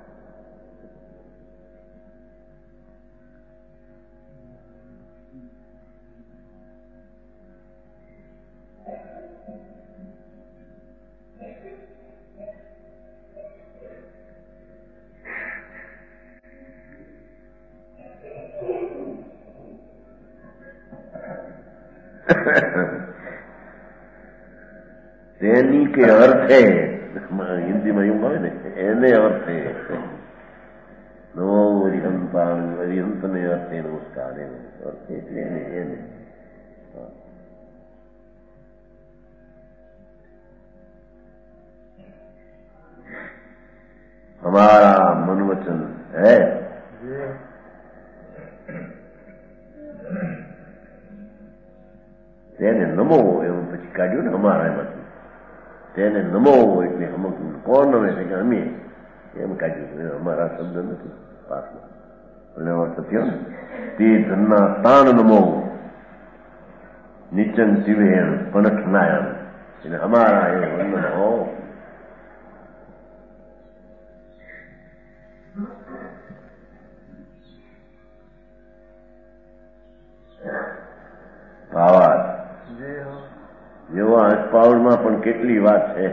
તેની કે અર્થે હિન્દીમાં એવું આવે ને એને અર્થે નવો અરિહંતા અરિહંતને અર્થે નમસ્કાર એનો અર્થ એટલે એને એને हमारा मन वचन है તેને નમો એવું પછી કાઢ્યું ને અમારા એમાંથી. તેને નમો એટલે અમુક કોણ નમે છે કે અમે એમ કાઢ્યું. અમારા શબ્દ નથી પાસમાં એટલે અર્થ થયો ને તે ધનના તાણ નમો નિચન શિવેણ પનઠનાયણ એટલે અમારા એ વંદન હો. ભાવાર્થ જેવો અષ્ટપાવડમાં પણ કેટલી વાત છે.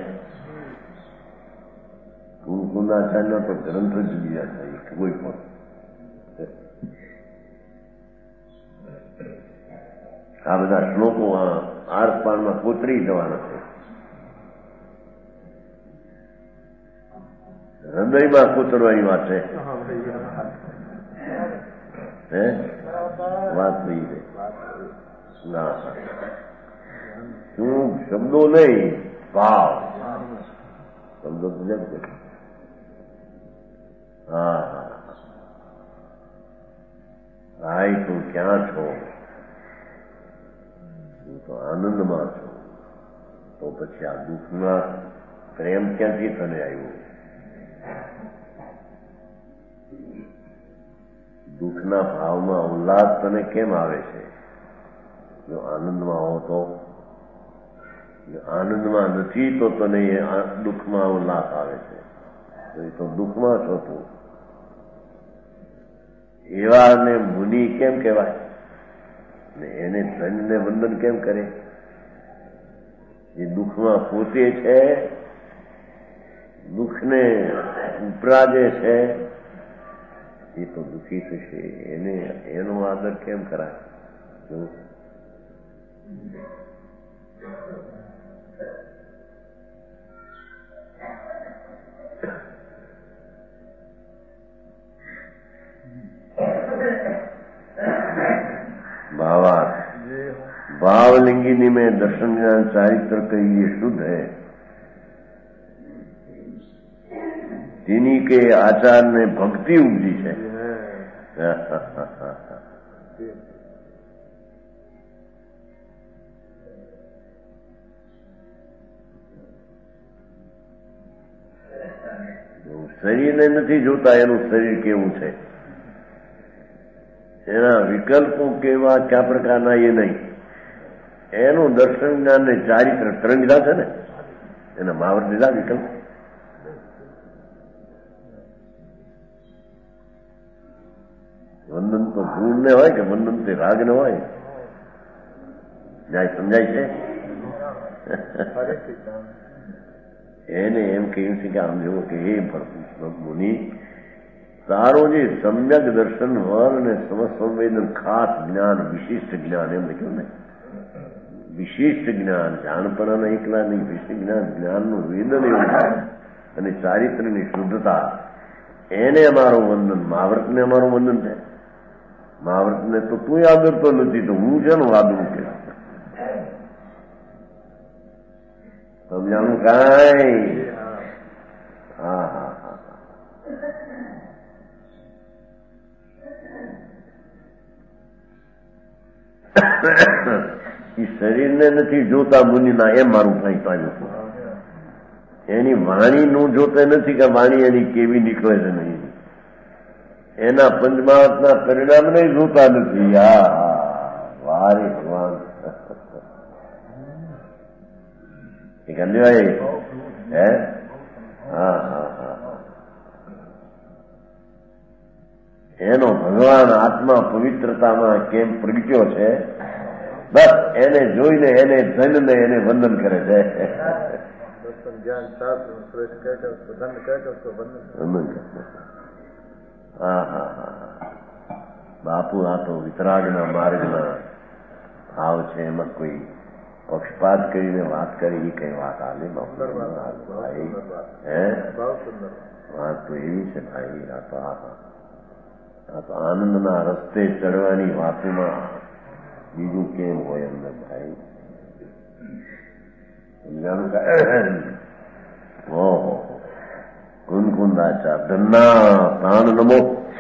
કુંકુંદાચાર્યનો તો ગ્રંથ જ બીજા થાય કોઈ પણ. આ બધા શ્લોકો આરપારમાં કોતરી જવાના છે, હૃદયમાં કોતરવાની વાત છે. હે વાત નહીં છે ના શું શબ્દો નહીં ભાવ. શબ્દો તો જેમ છે હા હા ભાઈ તું ક્યાં છો? હું તો આનંદમાં છું. તો પછી આ દુઃખમાં પ્રેમ ક્યાંથી તને આવ્યો? દુઃખના ભાવમાં ઉલ્લાસ તને કેમ આવે છે? જો આનંદમાં હો તો, આનંદમાં નથી તો તને એ દુઃખમાં ઉલ્લાસ આવે છે. એ તો દુઃખમાં છો તું. એવાને મુનિ કેમ કહેવાય ને એને ધનને વંદન કેમ કરે? એ દુઃખમાં પોતે છે, દુઃખને ઉપરાજે છે, એ તો દુઃખી થશે. એને એનો આદર કેમ કરાય? भावलिंगिनी में दर्शन ज्ञान चारित्र कहिए शुद्ध है, तिन्हीं के आचार ने भक्ति उपजी है। શરીરને નથી જોતા એનું શરીર કેવું છે, એના વિકલ્પો કેવા કયા પ્રકારના એ નહીં, એનું દર્શન જ્ઞાન ને ચારિત્ર ત્રણ લીધા છે ને, એના મહાવર લીધા વિકલ્પ. વંદન તો ગુણ ને હોય કે વંદન તે રાગ ને હોય? જાય સમજાય છે? એને એમ કહ્યું છે કે આમ જેવો કે હે મુનિ, તારો જે સમ્યક દર્શન વર અને સમસંવેદન ખાસ જ્ઞાન વિશિષ્ટ જ્ઞાન એમ લખ્યું ને, વિશિષ્ટ જ્ઞાન જાણપણાના એકલા નહીં, વિશિષ્ટ જ્ઞાન જ્ઞાનનું વેદન એવું અને ચારિત્રની શુદ્ધતા, એને અમારું વંદન. મહાવ્રતને અમારું વંદન છે. મહાવ્રતને તો તું આદરતો નથી તો હું છે ને આદરું કે સમજાણું કાંઈ? હા હા હા એ શરીરને નથી જોતા મુનિના, એમ મારું કઈ પાડ્યું. એની વાણી નું જોતા નથી કે વાણી એની કેવી નીકળે છે નહીં, એના પંચમહાત્મા પરિણામને જોતા નથી. હા વારે ભગવાન એ સમજાય હે? હા હા હા એનો ભગવાન આત્મા પવિત્રતામાં કેમ પ્રગટ્યો છે, બસ એને જોઈને એને ધનને એને વંદન કરે છે. હા હા હા બાપુ, આ તો વિતરાગના માર્ગના ભાવ છે, એમાં કોઈ પક્ષપાત કરીને વાત કરી એ કઈ વાત આલે ભાઈ? હે વાત તો એવી છે ભાઈ, આ તો આ આ તો આનંદના રસ્તે ચડવાની વાતોમાં બીજું કેમ હોય અંદર ભાઈ? સમજાણું? ઓહો કુંદકુંદાચાર ધનના પ્રાણ નમો.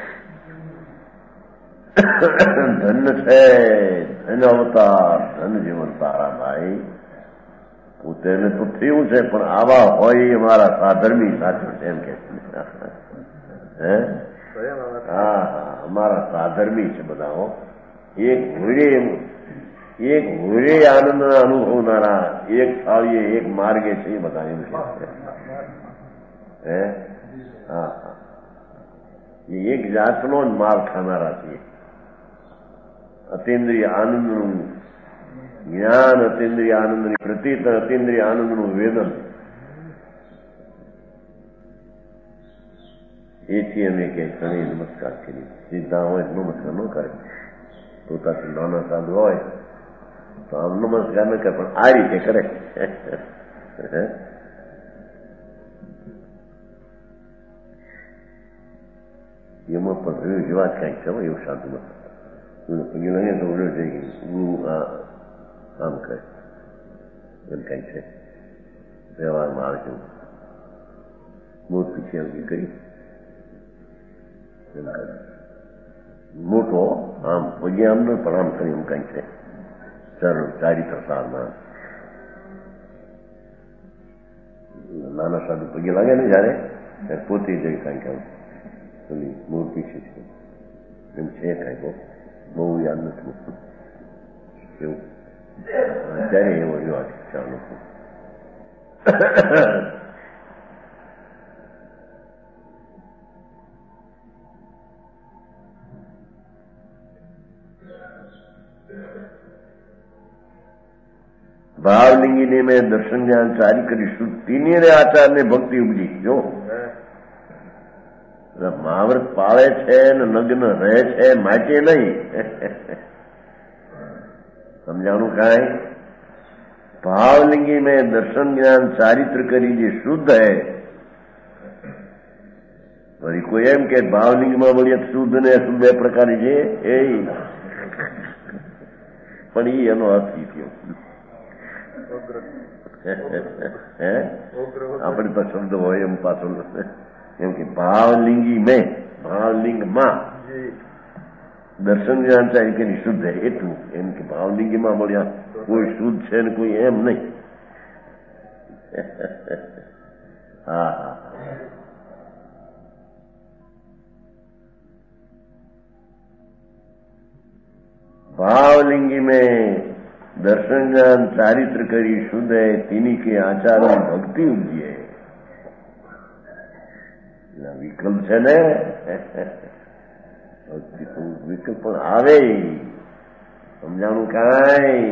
ધન છે, ધન અવતાર, ધન જીવન તારા ભાઈ. પોતેને તો થયું છે પણ આવા હોય એ મારા સાધર્મી સાચું છે એમ કે હે? હા હા અમારા સાધર્મી છે બધા હો. એક હોળે એક હોળે આનંદ અનુભવનારા, એક થાળીએ એક માર્ગે છે એ બધા એમ કે હે? હા હા એ એક જાતનો જ માલ ખાનારા છીએ. અતિન્દ્રિય આનંદનું જ્ઞાન, અતિન્દ્રિય આનંદની પ્રતીત, અતિન્દ્રિય આનંદનું વેદન, એથી અમે કે ઘણી નમસ્કાર કરી. સીધા હોય નમસ્કાર ન કરે, પોતાથી નાના સાધુ હોય તો આમ નમસ્કાર ન કરે, પણ આ રીતે કરે. એમાં પણ વાત કઈક છે એવું સાધુ નથી. પગે લાગે તો ઓર્ડર થઈ ગઈ, હું આ આમ કરે એમ કઈ છે વ્યવહારમાં આવે છે. મોટ પીછી કરી મોટો આમ પગે આમ ન પણ આમ કરી એમ કઈ છે. ચાલો ચારી પ્રસારમાં નાના સાધુ પગે લાગે ને જયારે પોતે જઈ કઈક આમ પેલી મૂર્તિ છે એમ છે કઈક, બહુ યાદ નથી એવું. અત્યારે એવો યાદ ચાલો ભાવલિંગીને મેં દર્શન જ્ઞાન ચારી કરીશું, તીને આચાર ને ભક્તિ ઉપજી. જો મહાવ્રત પાળે છે ને નગ્ન રહે છે માટે નહીં. સમજાણું કાંઈ? ભાવલિંગી મેં દર્શન જ્ઞાન ચારિત્ર કરી જે શુદ્ધ હૈ. વળી કોઈ એમ કે ભાવલિંગમાં વળી શુદ્ધ ને અશુદ્ધ બે પ્રકારની છે. એ પણ એ એનો અર્થ ઈ થયો. હે આપણે તો શબ્દ હોય એમ પાછો એમ કે ભાવલિંગી મેં ભાવલિંગ માં દર્શન જ્ઞાન ચાહી કે શુદ્ધ હે એટલું એમ કે ભાવલિંગીમાં મળ્યા કોઈ શુદ્ધ છે ને કોઈ એમ નહીં. હા હા भावलिंगी में दर्शन ज्ञान चारित्र करी शुद्ध है तीनी के आचार में भक्ति उपजी है. विकल्प છે ને ભક્તિ તો વિકલ્પ પણ આવે સમજાણું કાંઈ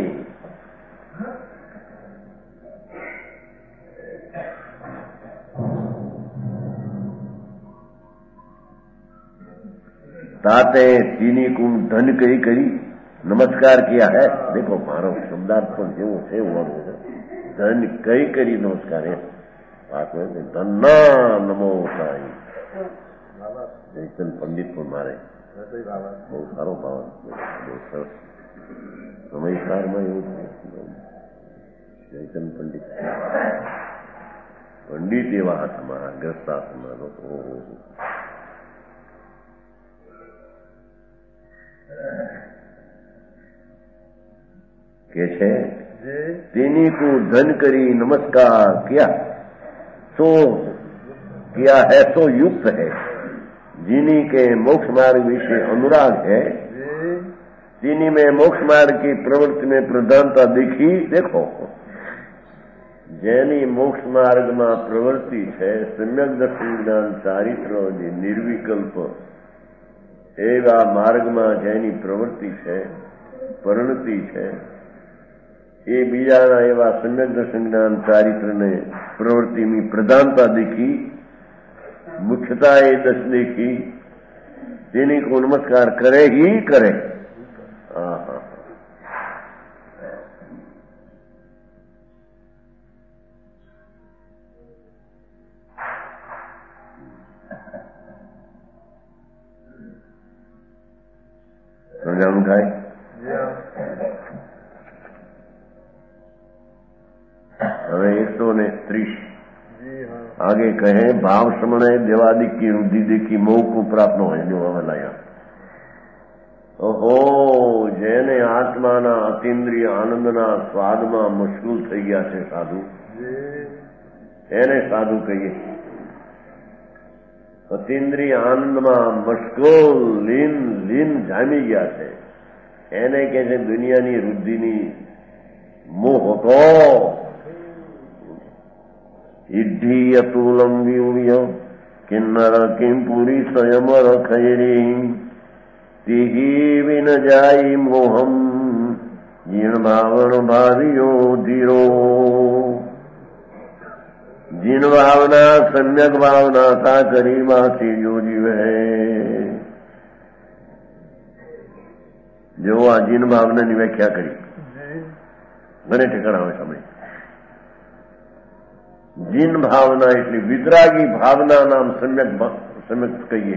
ताते तीनी को धन कही करी नमस्कार किया है. देखो मारो शब्दार्थ पर जो है वो धन कई करी नमस्कार है बात में धन ना नमो साई जयचंद पंडित को मारे बहुत सारो भाव बहुत सरस સમયકાર માં એવું જયચંદ પંડિત પંડિત એવા હાથમાં ગ્રસ્તાસમાં લોકો કે છે તેની को धन करी नमस्कार किया तो किया है तो युक्त है जिन्हीं के मोक्ष मार्ग विषय अनुराग है जिन्हीं में मोक्ष मार्ग की प्रवृत्ति में प्रधानता दिखी. देखो જેની મોક્ષ માર્ગમાં પ્રવૃત્તિ છે સમ્યક દર્શન જ્ઞાન ચારિત્ર જે નિર્વિકલ્પ એવા માર્ગમાં જેની પ્રવૃત્તિ છે પરિણતિ છે એ બીજાના એવા સમ્યક દર્શન જ્ઞાન ચારિત્રને પ્રવૃત્તિની પ્રધાનતા દેખી મુખ્યતા એ દસ દેખી તેની को नमस्कार करे ही करे. हाँ हाँ समझाणું કાંઈ હવે એકસો ને ત્રીસ आगे कहे भाव श्रमण देवादिक की रुद्धि देखी मोह को प्राप्त न હોય જો હવે લાયા. ઓહો જેને આત્માના અતિન્દ્રિય આનંદના સ્વાદમાં મશગુલ થઈ ગયા છે સાધુ એને સાધુ કહીએ. અતિન્દ્રિય આનંદમાં મશગુલ લીન લીન જામી ગયા છે એને કે છે દુનિયાની વૃદ્ધિની મોહ હતો. इद्धि अतुलम व्यूय किन्नर किम पुरी स्वयंवर खैरी तिही विन जाई मोहम जीर्ण भावन भावियो धीरो. जिन भावना सम्यक भावना सा करी मासी जो जीव है जो आ जिन भावना ની વ્યાખ્યા કરી મને ઠેકાણા હોય સમય જીન ભાવના એટલે વિતરાગી ભાવના નામ સમ્યક સમ્યક કહીએ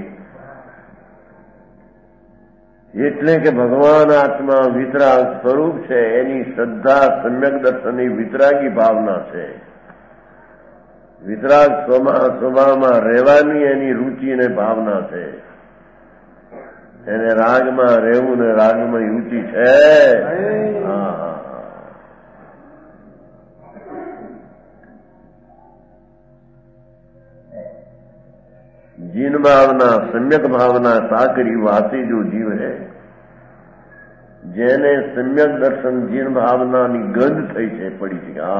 એટલે કે ભગવાન આત્મા વિતરાગ સ્વરૂપ છે એની શ્રદ્ધા સમ્યક દર્શનની વિતરાગી ભાવના છે. વિતરાગ સ્વભાવમાં રહેવાની એની રુચિ અને ભાવના છે. એને રાગમાં રહેવું ને રાગમાં રુચિ છે. હા હા जिन भावना सम्यक भावना साकरी वासी जो जीव है जेने सम्यक दर्शन जिन भावना नी गंध थई छे पड़ी छे. आ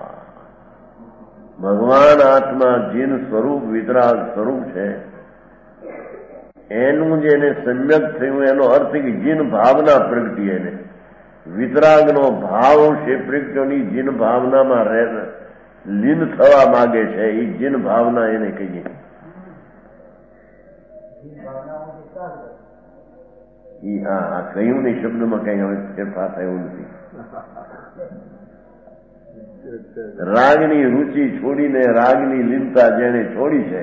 भगवान आत्मा जिन स्वरूप वितराग स्वरूप छे एनु जेने सम्यक थयुं एनो अर्थ कि जिन भावना प्रगटी एने वितरागनो भाव छे प्रगट्योनी जिन भावनामां रहे લીન થવા માંગે છે એ જીન ભાવના એને કહીએ. આ કહ્યું નહીં શબ્દમાં કઈ હવે ફેરફાર થયો નથી. રાગની રુચિ છોડીને રાગની લીનતા જેને છોડી છે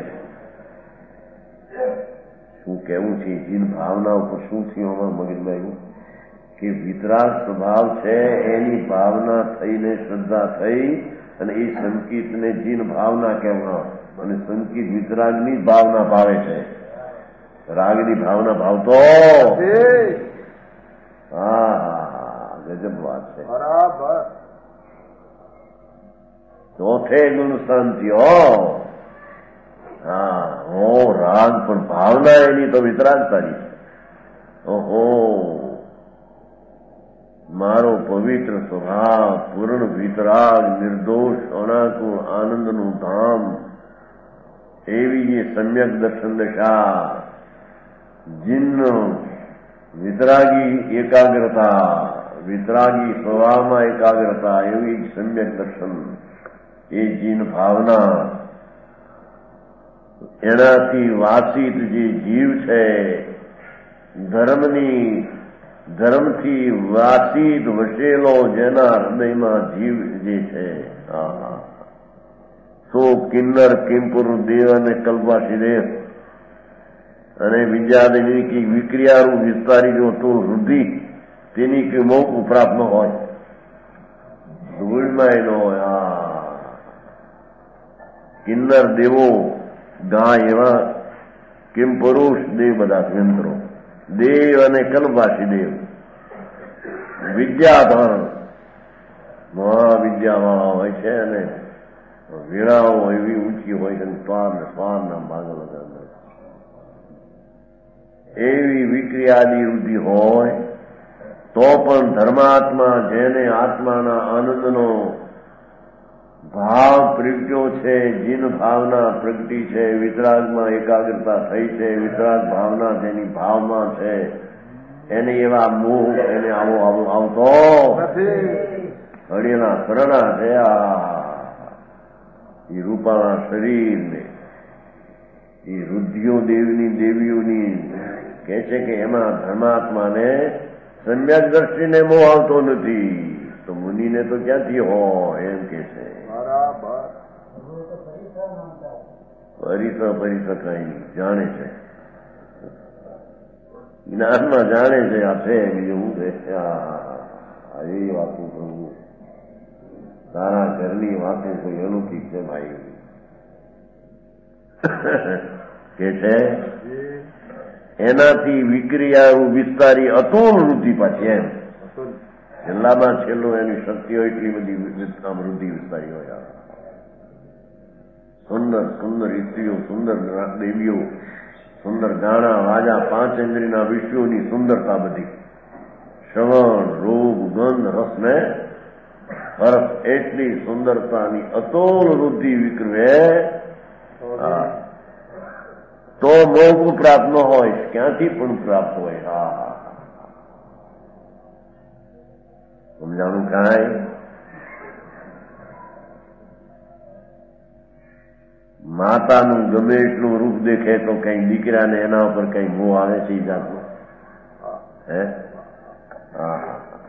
શું કેવું છે જીન ભાવના ઉપર શું થયું અમારા મગજમાં એવું કે વિતરાગ સ્વભાવ છે એની ભાવના થઈને શ્રદ્ધા થઈ અને એ સંકિતને જીન ભાવના કહેવા અને સંકિત વિતરાગની ભાવના ભાવે છે. રાગની ભાવના ભાવતો હા ગજબ વાત છે. બરાબર. ચોથે ગુણ શાંતિ હો. હા હો રાગ પણ ભાવના એની તો વિતરાગતાની છે. ઓહો મારો પવિત્ર સ્વભાવ પૂર્ણ વિતરાગ નિર્દોષ અણાકુળ આનંદનું ધામ એવી જે સમ્યક દર્શન દશા જીનનો વિતરાગી એકાગ્રતા વિતરાગી સ્વભાવમાં એકાગ્રતા એવી સમ્યક દર્શન એ જીન ભાવના એનાથી વાસિત જે જીવ છે ધર્મની ધર્મથી વાસિત વસેલો જેના હૃદયમાં જીવ જે છે સો કિન્નર કિંપુર દેવ અને કલ્પાસી દેવ અને વિદ્યાદેવી કી વિક્રિયારૂ વિસ્તારી જો તો વૃદ્ધિ તેની કે મોક પ્રાપ્ત ન હોય ધૂળમાં એનો હોય. કિન્નર દેવો ગાય એવા કિમ પુરુષ દેવ બધા યંત્રો દેવ અને કલ્પાસી દેવ વિદ્યાધર મહાવિદ્યાવાળા હોય છે અને વીણાઓ એવી ઊંચી હોય છે સ્વાર ને સ્વાર ના ભાગલ એવી વિક્રિયાની વૃદ્ધિ હોય તો પણ ધર્માત્મા જેને આત્માના આનંદનો ભાવ પ્રગટ્યો છે જીન ભાવના પ્રગટી છે વિતરાગમાં એકાગ્રતા થઈ છે વિતરાગ ભાવના જેની ભાવમાં છે એને એવા મોહ એને આવો આવો આવતો હળીના શરણા છે. આ એ રૂપાળા શરીરને એ રુદ્ધિઓ દેવની દેવીઓની કે છે કે એમાં ધર્માત્માને સમ્યક દ્રષ્ટિને મોહ આવતો નથી તો મુનિને તો ક્યાંથી હોય એમ કે છે. પરિસ પરિસ કઈ જાણે છે જ્ઞાનમાં જાણે છે આ છે બીજું હું છે એ વાતું કરવું તારા ઘરની વાતું કોઈ અલૌકિક છે ભાઈ કે છે એનાથી વિક્રિયા વિસ્તારી અતુલ વૃદ્ધિ પાછી એમ છેલ્લામાં છેલ્લું એની શક્તિઓ એટલી બધી વૃદ્ધિ વિસ્તારી હોય. સુંદર સુંદર સ્ત્રીઓ સુંદર દેવીઓ સુંદર ગાણા વાજા પાંચ ઇન્દ્રિયના વિષયોની સુંદરતા બધી શ્રવણ રૂપ ગંધ રસ ને હર્ષ એટલી સુંદરતાની અતોલ વૃદ્ધિ વિક્રવે તો મોહ પ્રાપ્ત ન હોય ક્યાંથી પણ પ્રાપ્ત હોય. હા હા સમજાણું કાંઈ માતાનું ગમે એટલું રૂપ દેખે તો કઈ દીકરાને એના ઉપર કઈ મોહ આવે છે જાતનો હે હા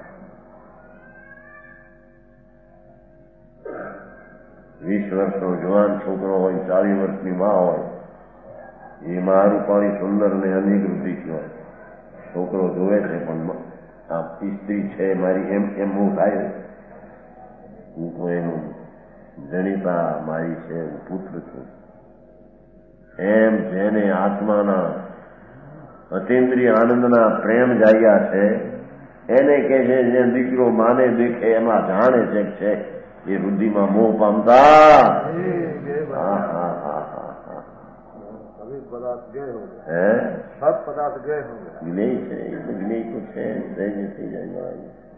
વીસ વર્ષનો જવાન છોકરો હોય ચાલીસ વર્ષની માં હોય એ મારું પાણી સુંદર ને અનેક વૃદ્ધિ હોય છોકરો જોવે છે પણ આ સ્ત્રી છે મારી એમ એમ હું થાય હું તો એનું જણીતા મારી છે પુત્ર છું એમ જેને આત્માના અતિન્દ્રિય આનંદના પ્રેમ જાગ્યા છે એને કે છે જે દીકરો માને દેખે એમાં જાણે છે છે એ વૃદ્ધિમાં મોહ પામતા હા હા હા હા હા पदार्थ गए हो गए है सब पदार्थ गए हो गए ज्ञेय है ज्ञेय को है सही થઈ જાય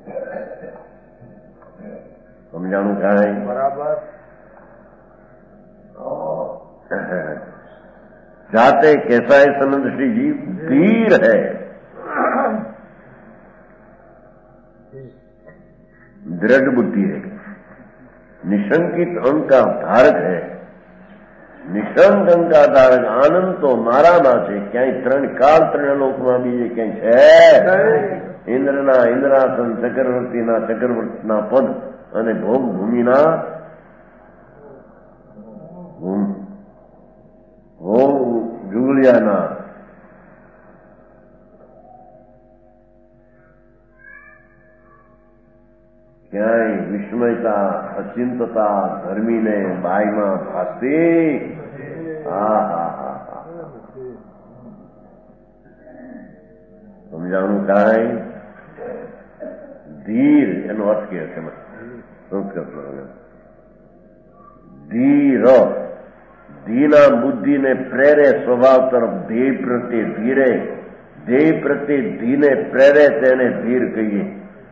સમજાણું કાંઈ बराबर जाते कैसा है सनंद श्री जी धीर है दृढ़ बुद्धि है निशंकित अंक का धारक है નિશંક અંકા ધારક આનંદ તો મારામાં છે ક્યાંય ત્રણ કાળ ત્રણ લોકમાં બીજે ક્યાંય છે ઇન્દ્રના ઇન્દ્રાસન ચક્રવર્તીના ચક્રવર્તીના પદ અને ભોગ ભૂમિના ભોગ જુગલિયાના વિસ્મયતા અચિંતતા ધર્મીને બાઈમાં ભાસતી. હા હા હા હા સમજાણું કાંઈ? ધીર એનો અર્થ કે છે સંસ્કૃતમાં ધીર. ધીના બુદ્ધિને પ્રેરે સ્વભાવ તરફ, ધ્યેય પ્રત્યે ધીરે, ધ્યેય પ્રત્યે ધીને પ્રેરે તેને ધીર કહીએ.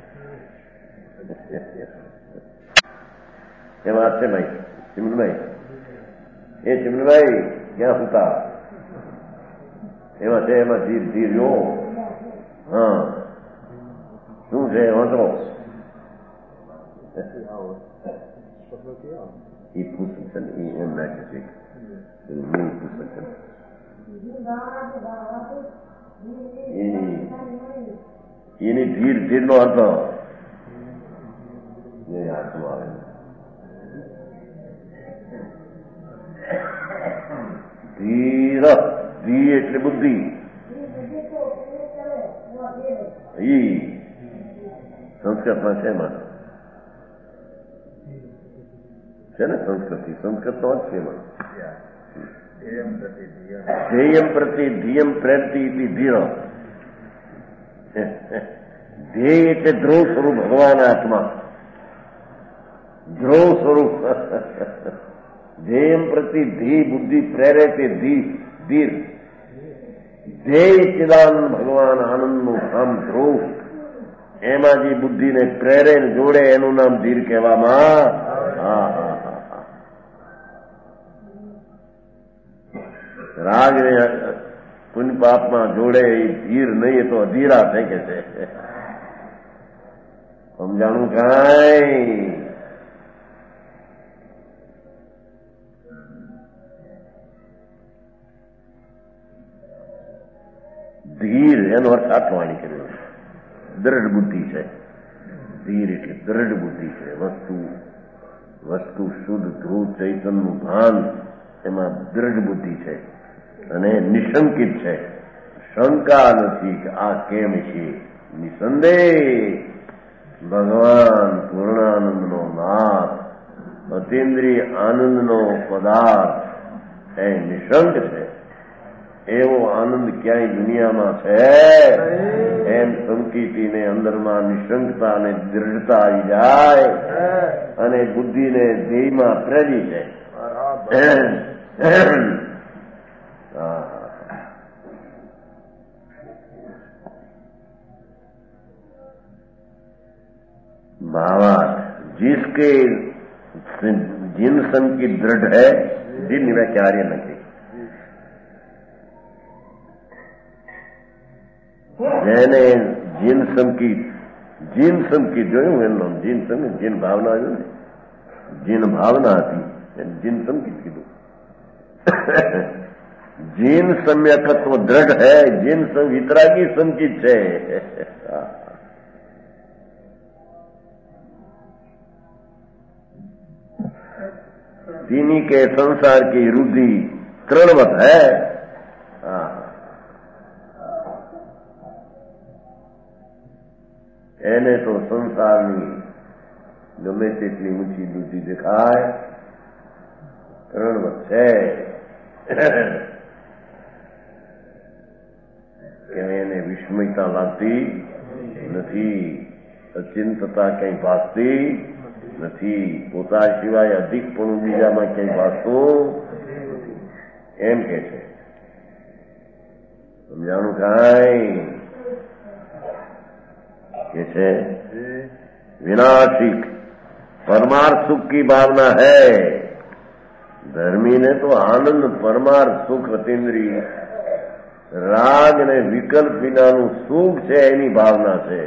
એમાં છે ભાઈ ચિમનભાઈ, એ ચિમનભાઈ ક્યાં સુતા? એમાં છે, એમાં ધીર ધીર જો. હા શું છે વાંધો? એ પુસ્તક છે ને, એ એમ નાખે છે મૂળ પુસ્તક છે એની ધીર ધીર નો અર્થ હાથમાં આવે. ધીર, ધી એટલે બુદ્ધિ. ઈ સંસ્કૃતમાં છે, એમાં છે ને સંસ્કૃતિ, સંસ્કૃત નો જ છે એમાં. ધ્યેયમ પ્રતિ ધ્યેયમ પ્રેરતી ધીર. ધ્યેય એટલે ધ્રુવ સ્વરૂપ ભગવાન આત્મા, ધ્રુવ સ્વરૂપ. ધ્યેયમ પ્રતિ ધી બુદ્ધિ પ્રેરે તે ધી ધીર. ધ્યેય ચિદાનંદ ભગવાન આનંદનું નામ ધ્રુવ, એમાં જે બુદ્ધિને પ્રેરે જોડે એનું નામ ધીર કહેવામાં. હા હા હા રાગ ને પુણ્ય પાપમાં જોડે એ ધીર નહીં, તો અધીરા થઈ કે છે. સમજાણું કાંઈ? ધીર એનો અર્થ આત્મવાણી કર્યો. દ્રઢ બુદ્ધિ છે ધીર, એટલે દ્રઢ બુદ્ધિ છે. વસ્તુ વસ્તુ શુદ્ધ ધ્રુવ ચૈતનનું ભાન, એમાં દ્રઢ બુદ્ધિ છે અને નિશંકિત છે. શંકા નથી કે આ કેમ છે. નિસંદેહ ભગવાન પૂર્ણાનંદનો નાથ, અતીન્દ્રિય આનંદનો પદાર્થ એ નિશંક છે. એવો આનંદ ક્યાંય દુનિયામાં છે એમ સંકિતીને અંદરમાં નિશંકતા અને દૃઢતા આવી જાય અને બુદ્ધિને ધ્યેયમાં પ્રેરી છે. भावार्थ, जिसके जिन सन की दृढ़ है जिन कार्य नहीं, જેને જીન સંકિત, જીન સંકિત જોયું એનું જીન સંકિત, જીન ભાવના જોયું, જીન ભાવના હતી, જીન સંકિત કીધું. જીન સમ્યકત્વ દ્રઢ હૈ, જીન વિતરાગી સંકિત છે. तीनी के संसार की रुद्धि तृणवत है. એને તો સંસારની ગમે તેટલી ઊંચી બુદ્ધિ દેખાય, તૃણવત છે કે એને વિસ્મયતા લાગતી નથી, અચિંતતા ક્યાંય ભાસતી નથી, પોતા સિવાય અધિકપણું બીજામાં ક્યાંય ભાસતું એમ કે છે. સમજાણું કાંઈ? કે છે विनाशिक परमार्थ सुख की भावना है. धर्मी ने तो आनंद परमार्थ सुख अतीन्द्रिय राग ने विकल्प विनाનું સુખ છે એની ભાવના છે.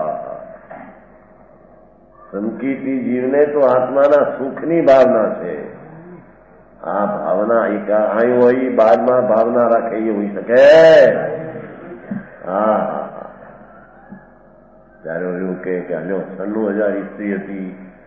સંકિતી જીવને તો આત્માના સુખની ભાવના છે. આ ભાવના એક અહીં હોય બાદમાં ભાવના રાખે એ હોઈ શકે? હા ત્યારે એવું કે હજો છન્નું હજાર સ્ત્રી હતી,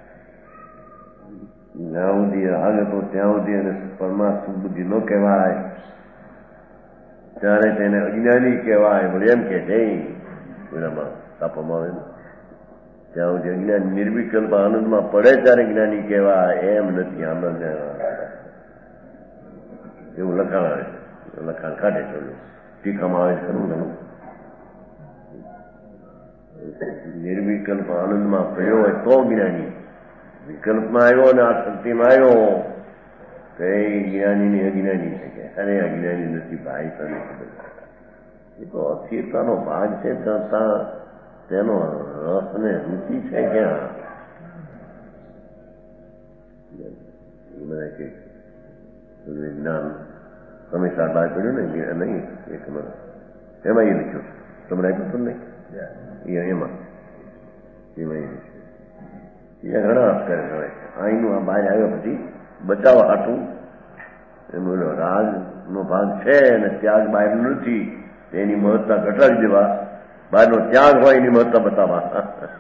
જ્યાં સુધી રાગ હતો ત્યાં સુધી એને પરમાર્થ બુદ્ધિ ન કહેવાય, ત્યારે તેને અજ્ઞાની કહેવાય. બોલે એમ કે છે તાપવામાં આવે ત્યાં સુધી અજ્ઞાન નિર્વિકલ્પ આનંદમાં પડે ત્યારે જ્ઞાની કહેવાય એમ નથી. આનંદ એવું લખાણ આવે છે, લખાણ કાઢે છે, ટીકામાં આવે છે ખરું ને. નિર્વિકલ્પ આનંદમાં પડ્યો હોય તો જ્ઞાની. વિકલ્પમાં આવ્યો અને આસક્તિમાં આવ્યો તો એ જ્ઞાની ને અજ્ઞાની છે કે અરે અજ્ઞાની નથી ભાઈ, તને ખબર. એ તો અસ્થિરતાનો ભાગ છે, તેનો રસ ને રુચિ છે ક્યાં? વિજ્ઞાન તમે સાત બાર પડ્યું ને નહીં, એક એમાં એ લખ્યું તમને આપ્યું હતું નહીં, એમાં એમાં એ ઘણા અક્ષરે હોય. અહીંનું આ બહાર આવ્યો પછી બચાવવા હાટું એનું રાજ નો ભાગ છે અને ત્યાગ બહાર નથી, એની મહત્તા ઘટાડી દેવા, બહારનો ત્યાગ હોય એની મહત્તા બતાવવા.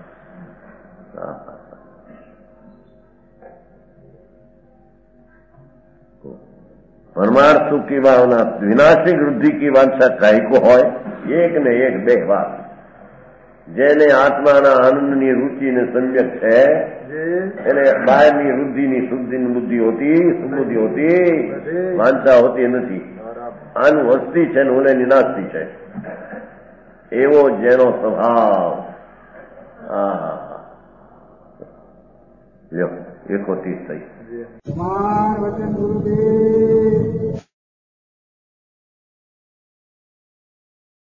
परमार्थ की भावना विनाशिक वृद्धि की वांछा कायको હોય એક ને એક બે વાત. જેને આત્માના આનંદની રુચિને સમ્યક છે એને બહારની વૃદ્ધિની શુદ્ધિની બુદ્ધિ હોતી સુબુદ્ધિ હોતી વાંચા હોતી નથી. આનું અસ્થિ છે ને ઓલેની નાસ્તિ છે. એવો જેનો સ્વભાવ. હા લ્યો એકોતીસ થઈ. કુમાર વચન ગુરુદેવ